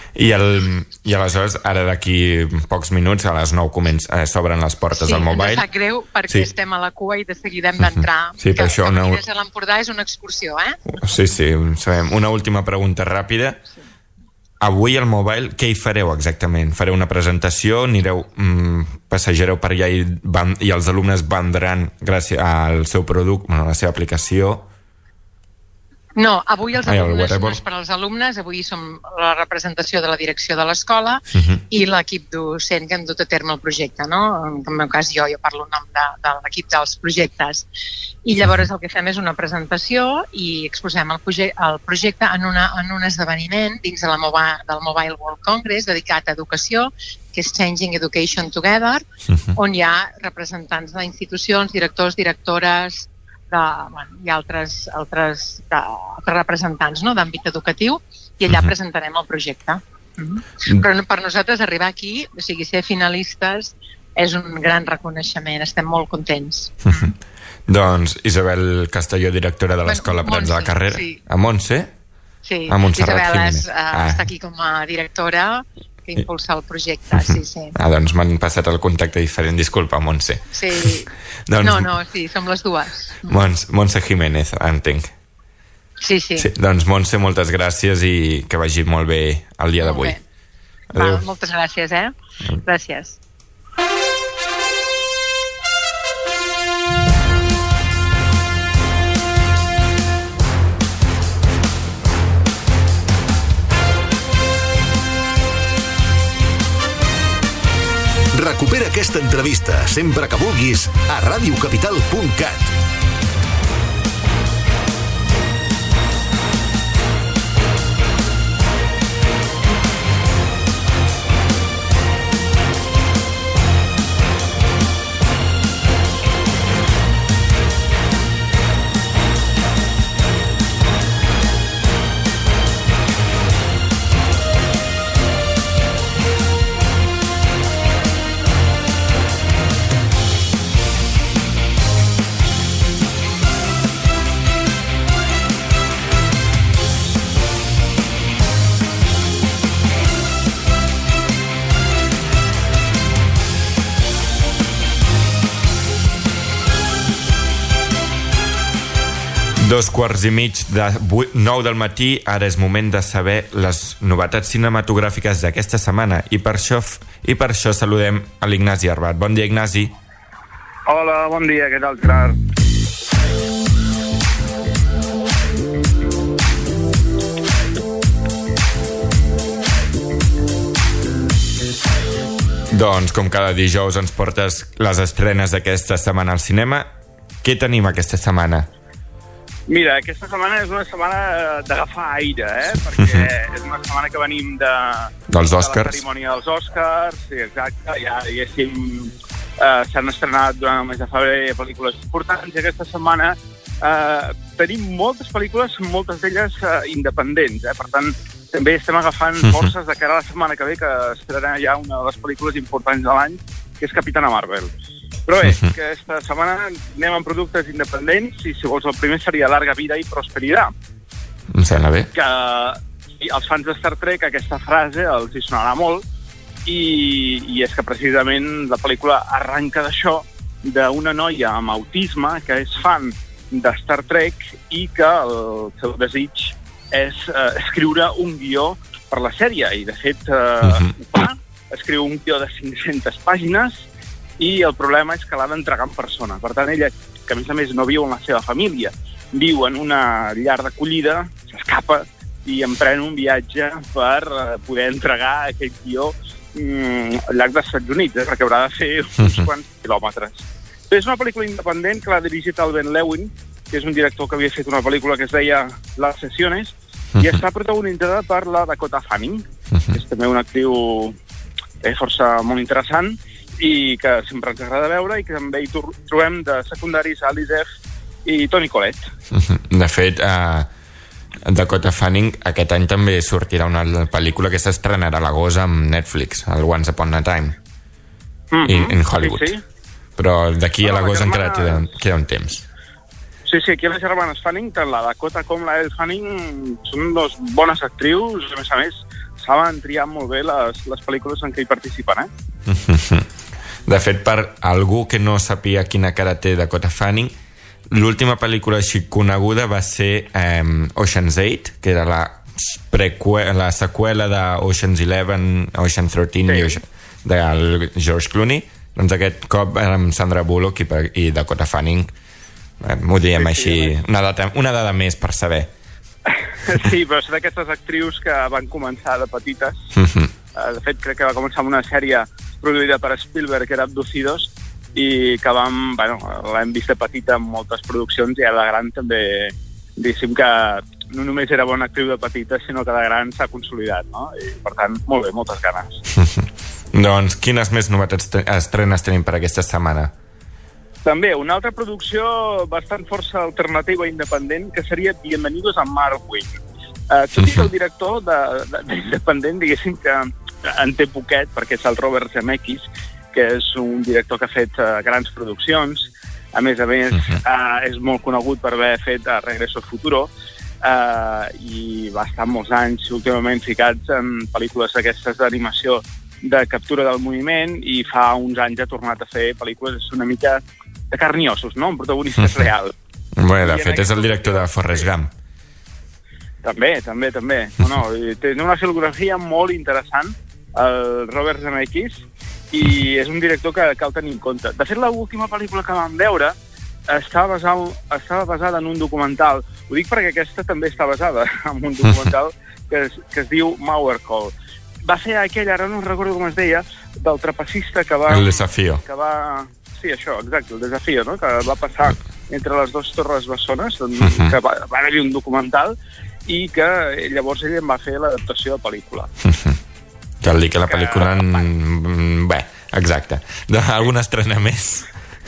I, el, I aleshores, ara d'aquí pocs minuts, a les nou comença, eh, s'obren les portes sí, al Mobile. Sí, ens sap greu perquè sí. estem a la cua i de seguida hem d'entrar. Sí, per que, això una... que a l'Empordà és una excursió, eh? Sí, sí, ho sabem. Una última pregunta ràpida. Sí. Avui al Mobile, què hi fareu exactament? Fareu una presentació, anireu, mm, passejareu per allà i, van, i els alumnes vendran gràcies al seu producte, bueno, a la seva aplicació? No, avui els Ai, alumnes el no és per als alumnes, avui som la representació de la direcció de l'escola uh -huh. i l'equip docent que hem dut a terme el projecte, no? En el meu cas jo, jo parlo en nom de, de l'equip dels projectes. I llavors el que fem és una presentació i exposem el, proje el projecte en, una, en un esdeveniment dins de la Mobile, del Mobile World Congress dedicat a educació, que és Changing Education Together, uh -huh. on hi ha representants d'institucions, directors, directores, de, bueno, hi ha altres, altres, de, altres representants, no?, d'àmbit educatiu, i allà uh -huh. presentarem el projecte. Uh -huh. Però per nosaltres arribar aquí, o sigui, ser finalistes, és un gran reconeixement, estem molt contents. Uh -huh. Doncs Isabel Castelló, directora de l'Escola bueno, Prats de la Carrera. Sí. A Montse? Sí, a Isabel és, uh, ah. està aquí com a directora que impulsa el projecte, uh -huh. sí, sí. Ah, doncs m'han passat el contacte diferent, disculpa, Montse. Sí, doncs, no, no, sí, som les dues. Mons, Montse Jiménez, entenc. Sí, sí, sí. Doncs Montse, moltes gràcies i que vagi molt bé el dia d'avui. Moltes gràcies, eh? Gràcies. Recupera aquesta entrevista sempre que vulguis a radiocapital punt cat. Dos quarts i mig de nou del matí, ara és moment de saber les novetats cinematogràfiques d'aquesta setmana i per això i per això saludem a l'Ignasi Arbat. Bon dia, Ignasi. Hola, bon dia, què tal, Gerard? Doncs, com cada dijous ens portes les estrenes d'aquesta setmana al cinema. Què tenim aquesta setmana? Mira, aquesta setmana és una setmana d'agafar aire, eh? Perquè és una setmana que venim de... Dels Oscars. De la cerimònia dels Oscars, sí, exacte. Ja, diguéssim, eh, s'han estrenat durant el mes de febrer pel·lícules importants i aquesta setmana eh, tenim moltes pel·lícules, moltes d'elles eh, independents, eh? Per tant, també estem agafant forces de cara a la setmana que ve, que estrena ja una de les pel·lícules importants de l'any, que és Capitana Marvel. Però bé, uh-huh. aquesta setmana anem amb productes independents i, si vols, el primer seria Larga vida i prosperitat. Em sembla bé. Que sí, als fans de Star Trek aquesta frase els hi sonarà molt i, i és que precisament la pel·lícula arranca d'això, d'una noia amb autisme que és fan de Star Trek i que el seu desig és eh, escriure un guió per la sèrie i, de fet, eh, uh-huh. ho fa, escriu un guió de cinc-centes pàgines i el problema és que l'ha d'entregar en persona. Per tant, ella, que a més a més no viu en la seva família, viu en una llar d'acollida, s'escapa i emprèn un viatge per uh, poder entregar aquest guió mm, al llarg dels Estats Units, eh, perquè haurà de fer uns quants quilòmetres. És una pel·lícula independent que l'ha dirigit el Ben Lewin, que és un director que havia fet una pel·lícula que es deia Las Sesiones, i està protagonitzada per la Dakota Fanning, que és també una actriu eh, força molt interessant, i que sempre ens agrada veure i que també hi trobem de secundaris Alice F i Toni Collette. De fet, uh, Dakota Fanning aquest any també sortirà una pel·lícula que s'estrenarà a l'agost amb Netflix, el Once Upon a Time, mm-hmm. in, in Hollywood. Sí, sí. Però d'aquí bueno, a l'agost encara queda, queda un temps. Sí, sí, aquí les germanes Fanning, tant la Dakota com la Elle Fanning, són dos bones actrius, a més a més, saben triar molt bé les, les pel·lícules en què hi participen, eh? De fet, per algú que no sapia quina cara té Dakota Fanning, l'última pel·lícula així coneguda va ser um, Ocean's eight, que era la, preqüe- la seqüela de Ocean's eleven, Ocean's thirteen sí. i Ocean, de George Clooney. Doncs aquest cop amb Sandra Bullock i, i Dakota Fanning. Eh, ho diem sí, així, sí, una, data, una dada més per saber. Sí, però són d'aquestes actrius que van començar de petites. Uh-huh. De fet, crec que va començar amb una sèrie produïda per Spielberg, que era Abducidos, i que vam, bueno, l'hem vist de petita en moltes produccions, i a la gran també, diguéssim que no només era bona actriu de petita, sinó que de gran s'ha consolidat, no? I, per tant, molt bé, moltes ganes. Doncs quines més novetats te- estrenes tenim per aquesta setmana? També, una altra producció bastant força alternativa i independent, que seria Bienvenidos a Marwin. Uh, tot i que el director de, de, d'independent, diguéssim que en té poquet, perquè és el Robert Zemeckis, que és un director que ha fet uh, grans produccions. A més a més, uh, és molt conegut per haver fet uh, Regreso al Futuro, uh, i va estar molts anys últimament ficats en pel·lícules d'aquestes d'animació de captura del moviment, i fa uns anys ha tornat a fer pel·lícules una mica de carn i ossos, no? Un protagonista real. Bé, de fet, és el director de Forrest Gump. També, també, també. No, no, té una filografia molt interessant, el Robert Zemeckis, i és un director que cal tenir en compte. De fet, l'última pel·lícula que vam veure estava basada, estava basada en un documental. Ho dic perquè aquesta també està basada en un documental que es, que es diu Mauerkohl. Va ser aquell, ara no recordo com es deia, del trapecista que va... El desafío. Que va... Sí, això, exacte, el desafío, no? Que va passar entre les dues torres bessones, uh-huh. que va, va haver-hi un documental, i que llavors ell en va fer l'adaptació de pel·lícula. Uh-huh. Cal dir que la pel·lícula... Que... En... Bé, exacte. Alguna estrena més?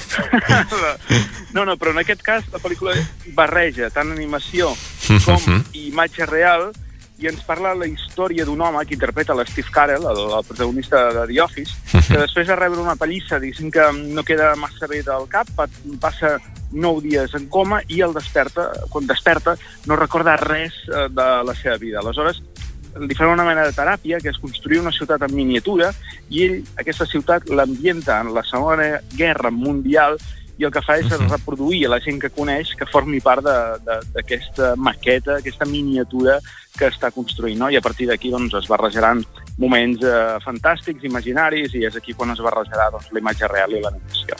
No, no, però en aquest cas la pel·lícula barreja tant animació com uh-huh. imatge real, i ens parla la història d'un home que interpreta l'Steve Carell, el, el protagonista de The Office, que després de rebre una pallissa, diguéssim que no queda massa bé del cap, passa nou dies en coma, i el desperta, quan desperta no recorda res de la seva vida. Aleshores, li fan una mena de teràpia, que és construir una ciutat en miniatura, i ell, aquesta ciutat, l'ambienta en la Segona Guerra Mundial, i el que fa és reproduir a la gent que coneix que formi part d'aquesta maqueta, aquesta miniatura que està construint, no? I a partir d'aquí doncs, es barrejaran moments eh, fantàstics, imaginaris, i és aquí quan es barrejarà doncs, la imatge real i l'animació.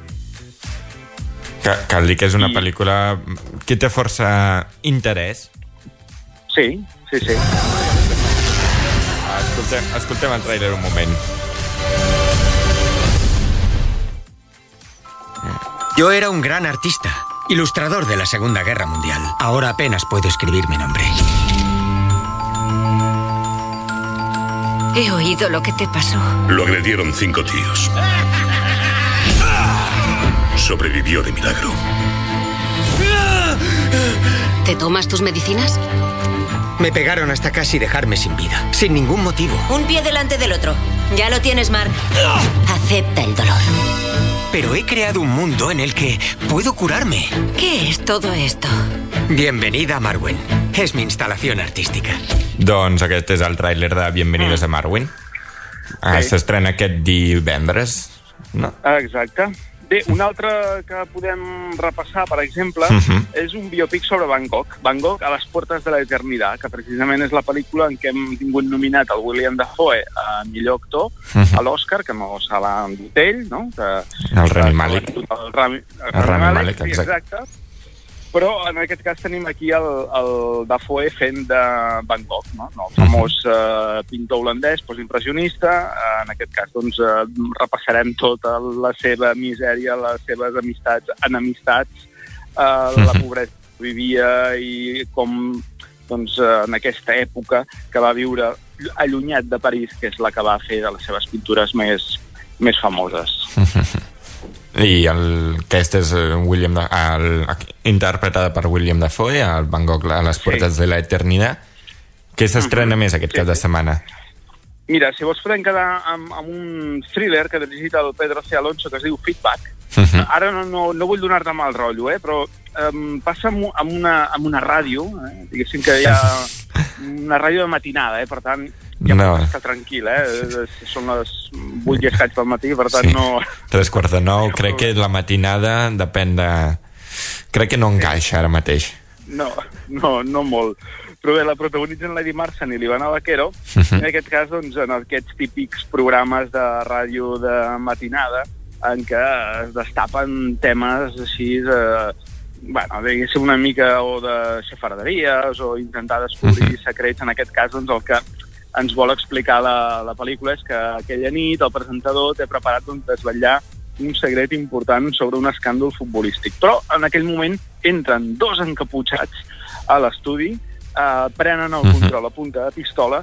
Cal, cal dir que és una I... pel·lícula que té força interès. Sí, sí, sí. Escoltem, escoltem el trailer un moment. Yo era un gran artista, ilustrador de la Segunda Guerra Mundial. Ahora apenas puedo escribir mi nombre. He oído lo que te pasó. Lo agredieron cinco tíos. Sobrevivió de milagro. ¿Te tomas tus medicinas? Me pegaron hasta casi dejarme sin vida, sin ningún motivo. Un pie delante del otro. Ya lo tienes, Mark. Acepta el dolor. Pero he creado un mundo en el que puedo curarme. ¿Qué es todo esto? Bienvenida a Marwen. És mi instal·lació artística. Doncs aquest és el tràiler de Bienvenidos a Marwen. Ah, sí. S'estrena aquest divendres, no? Exacte. Bé, un altre que podem repassar, per exemple, uh-huh. és un biopic sobre Van Gogh. Van Gogh a les portes de l'eternitat, que precisament és la pel·lícula en què hem tingut nominat el William Dafoe a millor actor, uh-huh. a l'Oscar, que no se l'ha endut ell, no? Que, el Rami Malek. El Rami, el el Rami Malek, Malek, exacte. exacte. Però en aquest cas tenim aquí el, el Dafoe fent de Van Gogh, no? El famós uh, pintor holandès, postimpressionista. Uh, en aquest cas doncs, uh, repassarem tota la seva misèria, les seves amistats, enemistats, uh, la pobresa que vivia i com doncs, uh, en aquesta època que va viure allunyat de París, que és la que va fer de les seves pintures més, més famoses. I el, aquest és William da, el, interpretada per William Dafoe, el Van Gogh a les portes sí. de l'eternitat. Què s'estrena uh-huh. més aquest sí, cap de setmana? Mira, si vols podem quedar amb, amb un thriller que ha dirigit el Pedro C. Alonso, que es diu Feedback. Uh-huh. Ara no, no, no vull donar-te mal rotllo, eh, però um, passa amb, amb, una, amb una ràdio, eh, diguéssim que hi ha una ràdio de matinada, eh, per tant, ja no. pot estar tranquil, eh? Són les vuit i escaig del matí, per tant sí. no... Tres quarts de nou, crec que la matinada depèn de... Crec que no encaixa ara mateix. No, no, no molt. Però bé, la protagonitzen Lady Marsan i l'Ivana Vaquero, uh -huh. en aquest cas, doncs, en aquests típics programes de ràdio de matinada, en què es destapen temes així, de, bueno, diguéssim una mica o de xafarderies o intentar descobrir uh -huh. secrets. En aquest cas, doncs, el que ens vol explicar la, la pel·lícula és que aquella nit el presentador té preparat doncs, desvetllar un secret important sobre un escàndol futbolístic. Però en aquell moment entren dos encaputxats a l'estudi, eh, prenen el control a punta de pistola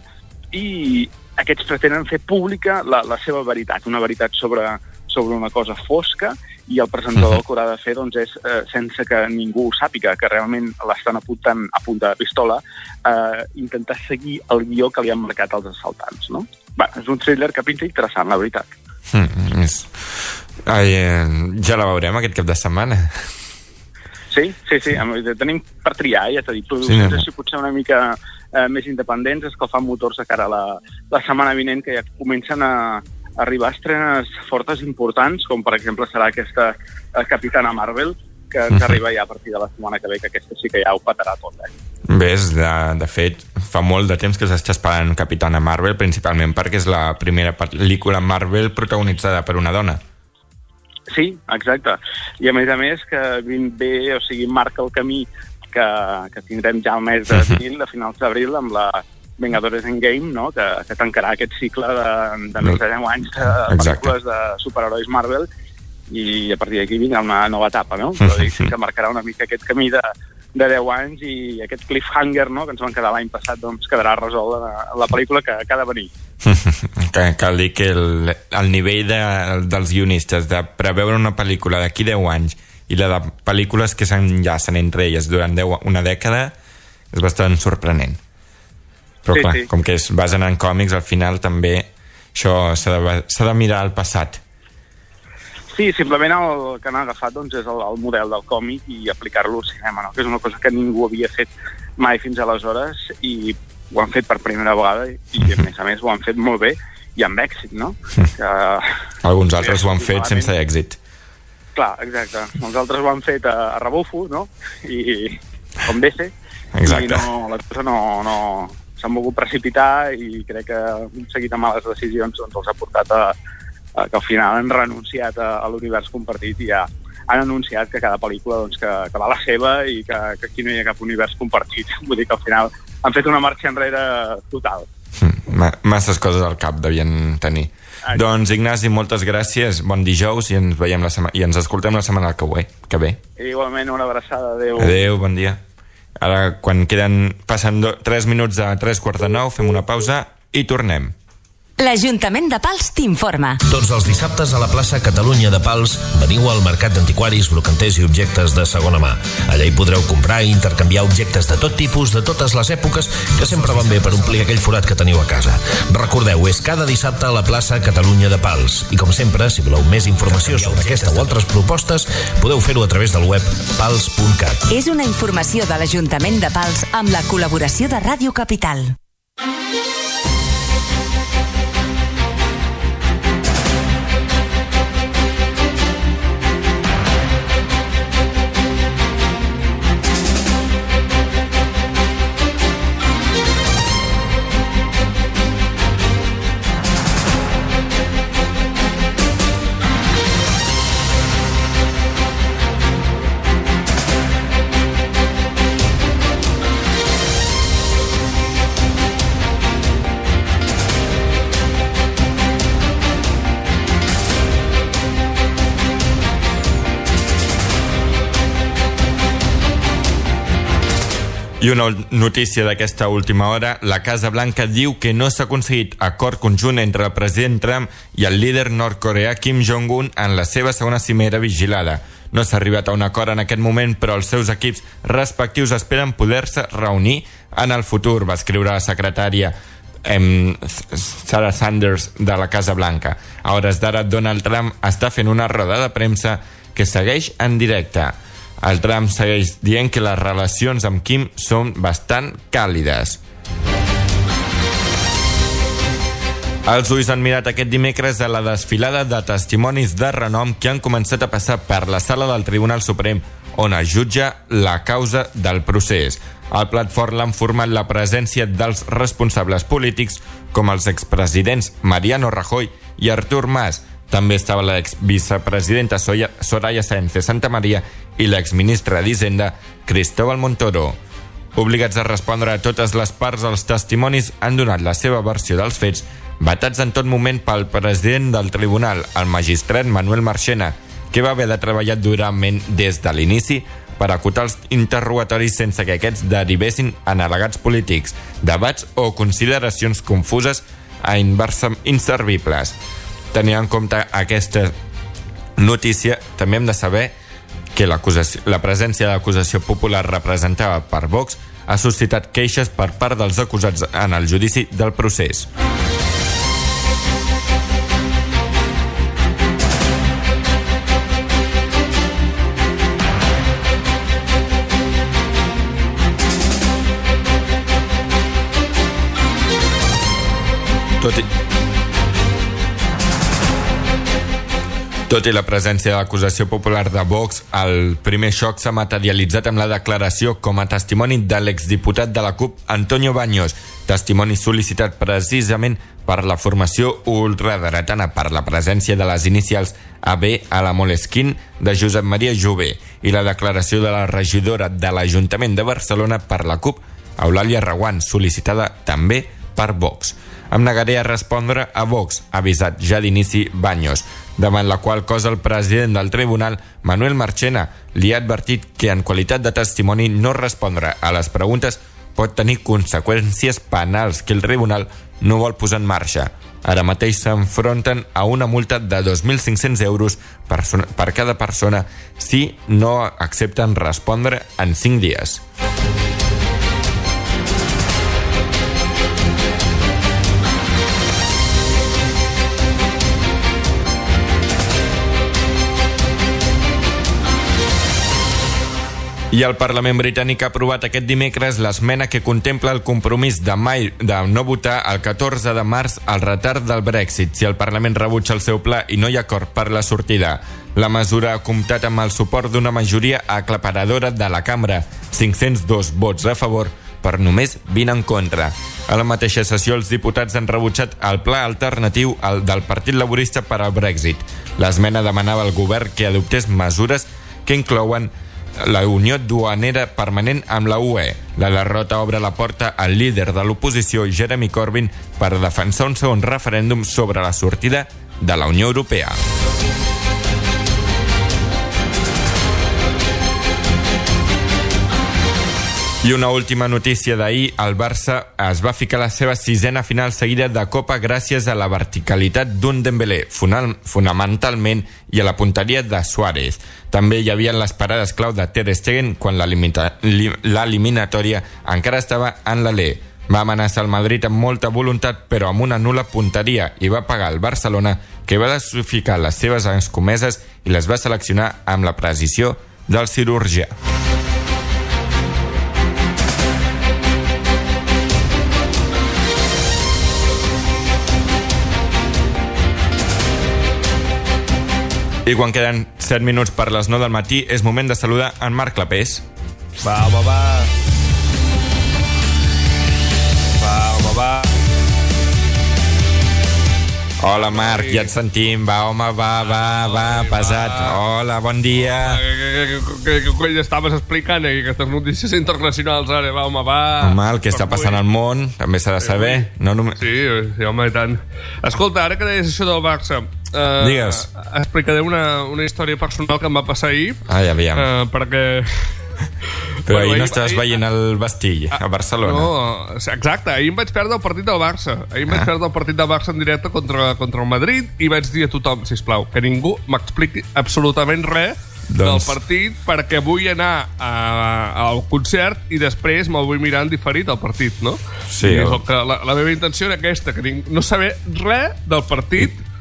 i aquests pretenen fer pública la, la seva veritat, una veritat sobre, sobre una cosa fosca, i el presentador el que haurà de fer doncs, és, eh, sense que ningú sàpiga que realment l'estan apuntant a punta de pistola, eh, intentar seguir el guió que li han marcat els assaltants. No? Bé, és un thriller que pinta interessant, la veritat. Mm, és... Ai, eh, ja la veurem aquest cap de setmana. Sí, sí, sí, tenim per triar, ja t'he dit, produccions sí, no. així potser una mica eh, més independents, escalfant motors de cara a la, la setmana vinent, que ja comencen a, a arribar estrenes fortes importants, com per exemple serà aquesta eh, Capitana Marvel, que ens uh-huh. arriba ja a partir de la setmana que ve, que aquesta sí que ja ho patarà tot. Eh? Bé, de, de fet, fa molt de temps que s'està esperant Capitana Marvel, principalment perquè és la primera pel·lícula Marvel protagonitzada per una dona. Sí, exacte. I a més a més que ve, o sigui, marca el camí que, que tindrem ja el mes d'abril, a finals d'abril, amb la Vengadores Endgame, no? que, que tancarà aquest cicle de, de més de deu anys de pel·lícules de superherois Marvel, i a partir d'aquí vindrà una nova etapa, no? Però diguéssim que marcarà una mica aquest camí de, de deu anys, i aquest cliffhanger, no?, que ens van quedar l'any passat, doncs quedarà resolt en la pel·lícula que, que ha de venir. Que, cal dir que el, el nivell de, dels guionistes de preveure una pel·lícula d'aquí deu anys i la de pel·lícules que s'enllacen entre elles durant deu, una dècada és bastant sorprenent. Però sí, clar, sí. com que es basen en còmics, al final també això s'ha de, s'ha de mirar al passat. Sí, simplement el que han agafat doncs, és el, el model del còmic i aplicar-lo al cinema, no? Que és una cosa que ningú havia fet mai fins aleshores, i ho han fet per primera vegada, i a més a més ho han fet molt bé i amb èxit, no? Que... Alguns altres ho han fet sense èxit. Clar, exacte. Els altres ho han fet a, a rebufo, no? I com bé ser, i no, la cosa no, no s'han volgut precipitar, i crec que un seguit de males decisions doncs, els ha portat a, a que al final han renunciat a, a l'univers compartit, i ja han anunciat que cada pel·lícula doncs, que, que va la seva, i que, que aquí no hi ha cap univers compartit. Vull dir que al final han fet una marxa enrere total. Mm, masses coses al cap devien tenir. Ai. Doncs Ignasi, moltes gràcies, bon dijous, i ens veiem la setmana, i ens escoltem la setmana que ve, que ve. Igualment, una abraçada, adeu. Adeu, bon dia. Ara, quan queden, passen tres minuts a tres quarts de nou, fem una pausa i tornem. L'Ajuntament de Pals t'informa. Tots els dissabtes a la plaça Catalunya de Pals veniu al Mercat d'Antiquaris, Brocanters i Objectes de segona mà. Allà hi podreu comprar i intercanviar objectes de tot tipus, de totes les èpoques, que sempre van bé per omplir aquell forat que teniu a casa. Recordeu, és cada dissabte a la plaça Catalunya de Pals. I com sempre, si voleu més informació sobre aquesta o altres propostes, podeu fer-ho a través del web pals punt cat. És una informació de l'Ajuntament de Pals amb la col·laboració de Ràdio Capital. I una notícia d'aquesta última hora: la Casa Blanca diu que no s'ha aconseguit acord conjunt entre el president Trump i el líder nord-coreà Kim Jong-un en la seva segona cimera vigilada. No s'ha arribat a un acord en aquest moment, però els seus equips respectius esperen poder-se reunir en el futur, va escriure la secretària em, Sarah Sanders de la Casa Blanca. A hores d'ara, Donald Trump està fent una roda de premsa que segueix en directe. El Trump segueix dient que les relacions amb Kim són bastant càlides. Els ulls han mirat aquest dimecres a la desfilada de testimonis de renom que han començat a passar per la sala del Tribunal Suprem, on es jutja la causa del procés. Al plat fort l'han format la presència dels responsables polítics, com els expresidents Mariano Rajoy i Artur Mas. També estava l'exvicepresidenta Soraya Sáenz de Santamaría i l'exministre d'Hisenda Cristóbal Montoro. Obligats a respondre a totes les parts, els testimonis han donat la seva versió dels fets, batats en tot moment pel president del tribunal, el magistrat Manuel Marchena, que va haver de treballar durament des de l'inici per acotar els interrogatoris sense que aquests derivessin en al·legats polítics, debats o consideracions confuses a inservibles. Tenint en compte aquesta notícia, també hem de saber que la presència de l'acusació popular representada per Vox ha suscitat queixes per part dels acusats en el judici del procés. Tot i... Tot i la presència de l'acusació popular de Vox, el primer xoc s'ha materialitzat amb la declaració com a testimoni de l'exdiputat de la CUP, Antonio Baños, testimoni sol·licitat precisament per la formació ultradretana per la presència de les inicials A B a la Moleskine de Josep Maria Jové, i la declaració de la regidora de l'Ajuntament de Barcelona per la CUP, Eulàlia Reguant, sol·licitada també per Vox. Em negaré a respondre a Vox, ha avisat ja d'inici Baños, davant la qual cosa el president del tribunal, Manuel Marchena, li ha advertit que en qualitat de testimoni no respondre a les preguntes pot tenir conseqüències penals que el tribunal no vol posar en marxa. Ara mateix s'enfronten a una multa de dos mil cinc-cents euros per, per cada persona si no accepten respondre en cinc dies. I el Parlament britànic ha aprovat aquest dimecres l'esmena que contempla el compromís de mai de no votar el catorze de març al retard del Brexit si el Parlament rebutja el seu pla i no hi ha acord per la sortida. La mesura ha comptat amb el suport d'una majoria aclaparadora de la cambra, cinc-cents dos vots a favor per només vint en contra. A la mateixa sessió, els diputats han rebutjat el pla alternatiu al del Partit Laborista per al Brexit. L'esmena demanava al govern que adoptés mesures que inclouen la unió duanera permanent amb la U E. La derrota obre la porta al líder de l'oposició, Jeremy Corbyn, per defensar un segon referèndum sobre la sortida de la Unió Europea. I una última notícia d'ahir, el Barça es va ficar la seva sisena final seguida de Copa gràcies a la verticalitat d'un Dembélé, fonamentalment, i a la punteria de Suárez. També hi havia les parades clau de Ter Stegen quan l'eliminatòria encara estava en l'alè. Va amenaçar el Madrid amb molta voluntat, però amb una nul·la punteria, i va pagar el Barcelona, que va dosificar les seves escomeses i les va seleccionar amb la precisió del cirurgià. I quan queden set minuts per les nou del matí, és moment de saludar en Marc Clapés. Va, home, va. Va, home, va. Hola, Marc, ja et sentim. Va, home, va, va, va, pesat. Hola, bon dia. Què coll estaves explicant aquí, aquestes notícies internacionals ara? Va, home, va. Home, el que està passant al món, també s'ha de saber. No només... Sí, sí, home, i tant. Escolta, ara que deies això del Barça... Uh, Digues. Explicaré una, una història personal que em va passar ahir. Ai, aviam. Uh, perquè... Però ahir no estaves veient el Bastille a Barcelona. No, exacte, ahir em vaig perdre el partit del Barça. Ahir em vaig perdre el partit del Barça en directe contra, contra el Madrid i vaig dir a tothom, sisplau, que ningú m'expliqui absolutament res doncs... del partit, perquè vull anar a, al concert i després me'l vull mirar en diferit el partit, no? Sí. I el que, la, la meva intenció era aquesta, que ningú, no saber res del partit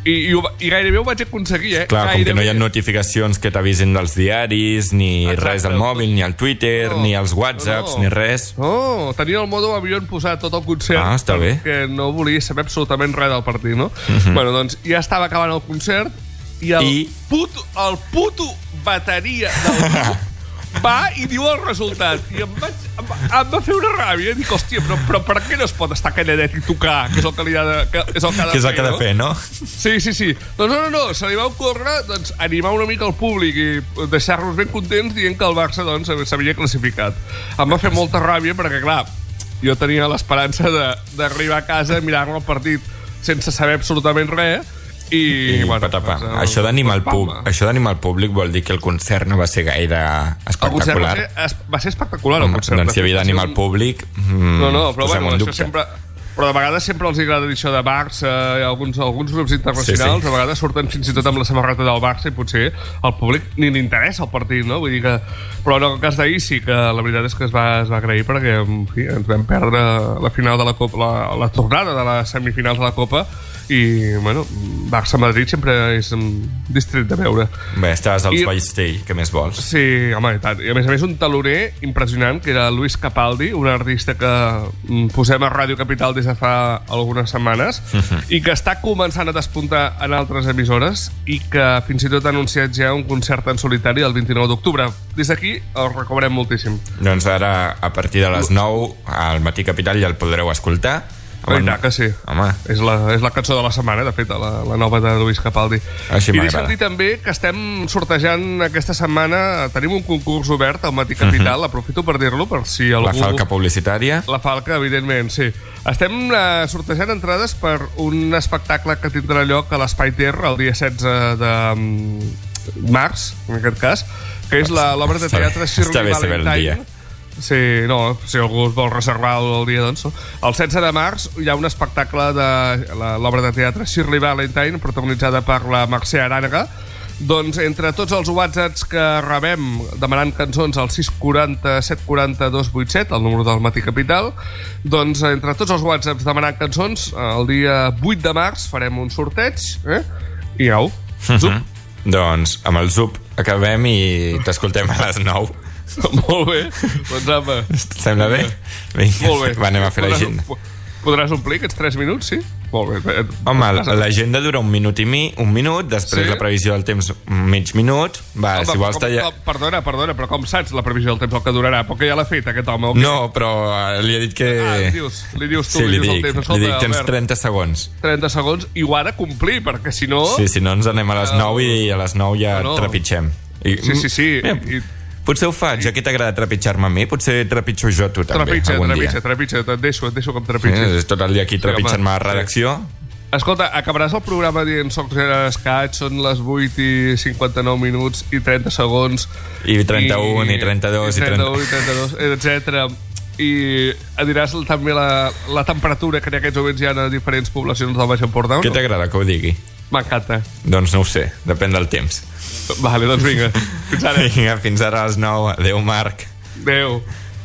I, i, ho, i gairebé ho vaig aconseguir, eh? Clar, gairebé. com que no hi ha notificacions que t'avisen dels diaris, ni Exacte. res al mòbil, ni al Twitter, no, ni als WhatsApps, no, no. ni res. No, tenia el modo avió posat tot el concert. Ah, està bé. Perquè no volia saber absolutament res del partit, no? Uh-huh. Bueno, doncs ja estava acabant el concert i el, I... Puto, el puto bateria del grup va i diu el resultat. I em, vaig, em, em va fer una ràbia. Dic, hòstia, però, però per què no es pot estar calladet i tocar? Que és el que, li ha de, que és el que ha de que és fer, el que ha de fer, no? Sí, sí, sí. Doncs no, no, no. Se li va ocórrer doncs, animar una mica el públic i deixar-los ben contents dient que el Barça doncs, s'havia classificat. Em va fer molta ràbia perquè, clar, jo tenia l'esperança d'arribar a casa i mirar-me el partit sense saber absolutament res. I, I bueno, patapà. Doncs, això d'animar el, pub, el públic vol dir que el concert no va ser gaire espectacular. El concert va ser, va ser espectacular. El concert, doncs si havia d'animar el públic, mm, no, no, però posem bueno, un això dubte. sempre... Però de vegades sempre els agrada dir això de Barça, i alguns, alguns grups internacionals, sí, sí. A vegades surten fins i tot amb la samarreta del Barça i potser al públic ni li interessa el partit, no? Vull dir que... Però en el cas d'ahir sí que la veritat és que es va, es va agrair perquè en fi, ens vam perdre la final de la Copa, la, la tornada de les semifinals de la Copa i, bueno, Barça-Madrid sempre és un distret de veure. Bé, estaves als Vallstell, què més vols? Sí, home, i tant. I a més a més un taloner impressionant, que era Luis Capaldi, un artista que posem a Ràdio Capital des de fa algunes setmanes uh-huh. i que està començant a despuntar en altres emissores i que fins i tot ha anunciat ja un concert en solitari el vint-i-nou d'octubre. Des d'aquí el recomanem moltíssim. Doncs ara, a partir de les nou, al Matí Capital ja el podreu escoltar. Home, no, que sí. Home. És la, és la cançó de la setmana, de fet, la, la nova de Luis Capaldi. Així I deixa'm dir també que estem sortejant aquesta setmana, tenim un concurs obert al Matí Capital, uh-huh. aprofito per dir-lo, per si algú... La falca publicitària. La falca, evidentment, sí. Estem uh, sortejant entrades per un espectacle que tindrà lloc a l'Espai Ter el dia setze de um, març, en aquest cas, que és l'obra de teatre Shirley Valentine. Sí, no, si algú es vol reservar el dia, doncs... El setze de març hi ha un espectacle de l'obra de teatre Shirley Valentine, protagonitzada per la Mercè Arànega. Doncs entre tots els whatsapps que rebem demanant cançons al sis quaranta set quaranta dos vuitanta set, el número del Matí Capital, doncs entre tots els whatsapps demanant cançons, el dia vuit de març farem un sorteig, eh? I au, Zup. Uh-huh. Doncs amb el Zup acabem i t'escoltem a les nou. Molt bé, doncs apa. Sembla bé? Vinga, molt bé. Va, anem a fer l'agenda. Podràs omplir aquests tres minuts, sí? Molt bé. Home, l'agenda dura un minut i mi, un minut, després sí? La previsió del temps mig minut. Va, home, si vols com, tallar... Perdona, perdona, però com saps la previsió del temps el que durarà? Perquè ja l'ha fet aquest home. Okay? No, però li he dit que... Ah, li dius, li dius tu, sí, li, li dius dic, el temps. Escolta, li dic, tens trenta segons. trenta segons, i ho ha de complir, perquè si no... Sí, si no ens anem a les nou i a les nou ja no, no. trepitgem. I, sí, sí, sí. Mira, i... Potser ho faig, ja que t'agrada trepitjar-me a mi, potser trepitjo jo tu també. Trepitja, trepitja, trepitja, et deixo, et deixo com trepitja. Sí, tot el dia aquí trepitjant-me a redacció. Escolta, acabaràs el programa dient soc escaig, són les vuit i cinquanta-nou minuts i trenta segons. I trenta-un, i, i trenta-dos, i trenta-un, i trenta-dos, etcètera. I diràs també la, la temperatura que en aquests moments hi ha a diferents poblacions del Baix Empordà. Què t'agrada que ho digui? M'encanta. Doncs no ho sé, depèn del temps. Vale, doncs vinga. Fins ara. Vinga, fins ara a les nou. Adéu, Marc. Adéu.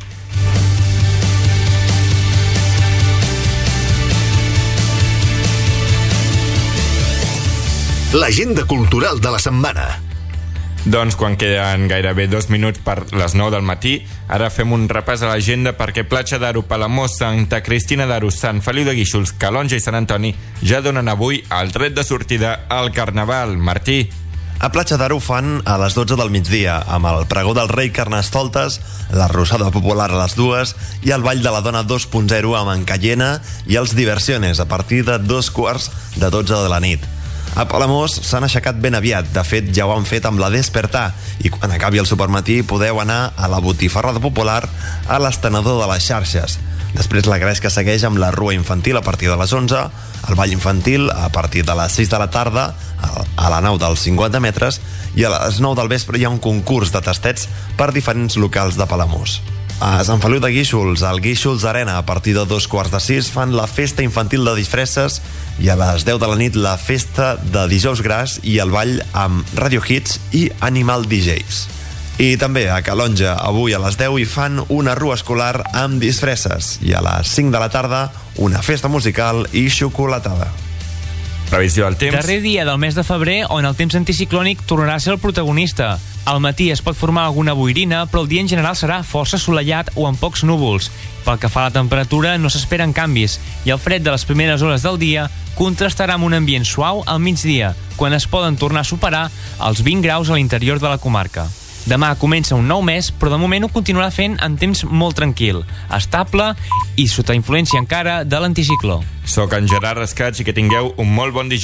L'agenda cultural de la setmana. Doncs quan queden gairebé dos minuts per les nou del matí, ara fem un repàs a l'agenda perquè Platja d'Aro, Palamós, Santa Cristina d'Aro, Sant Feliu de Guíxols, Calonja i Sant Antoni ja donen avui el tret de sortida al Carnaval. Martí. A Platja d'Aro fan a les dotze del migdia, amb el pregó del rei Carnestoltes, la rosada popular a les dues i el ball de la dona dos punt zero amb en Cayena i els Diversiones a partir de dos quarts de dotze de la nit. A Palamós s'han aixecat ben aviat, de fet ja ho han fet amb la Despertar, i quan acabi el supermatí podeu anar a la botifarrada popular a l'estenedor de les xarxes. Després la gresca segueix amb la rua infantil a partir de les onze, el ball infantil a partir de les sis de la tarda a la nau dels cinquanta metres i a les nou del vespre hi ha un concurs de tastets per diferents locals de Palamós. A Sant Feliu de Guíxols, al Guíxols Arena, a partir de dos quarts de sis fan la festa infantil de disfresses i a les deu de la nit la festa de dijous gras i el ball amb Radio Hits i Animal D Js. I també a Calonja, avui a les deu hi fan una rua escolar amb disfresses i a les cinc de la tarda una festa musical i xocolatada. Previsió del temps. Darrer dia del mes de febrer on el temps anticiclònic tornarà a ser el protagonista. Al matí es pot formar alguna boirina, però el dia en general serà força assolellat o amb pocs núvols. Pel que fa a la temperatura, no s'esperen canvis, i el fred de les primeres hores del dia contrastarà amb un ambient suau al migdia, quan es poden tornar a superar els vint graus a l'interior de la comarca. Demà comença un nou mes, però de moment ho continuarà fent en temps molt tranquil, estable i sota influència encara de l'anticicló. Soc en Gerard Escats i que tingueu un molt bon dijous.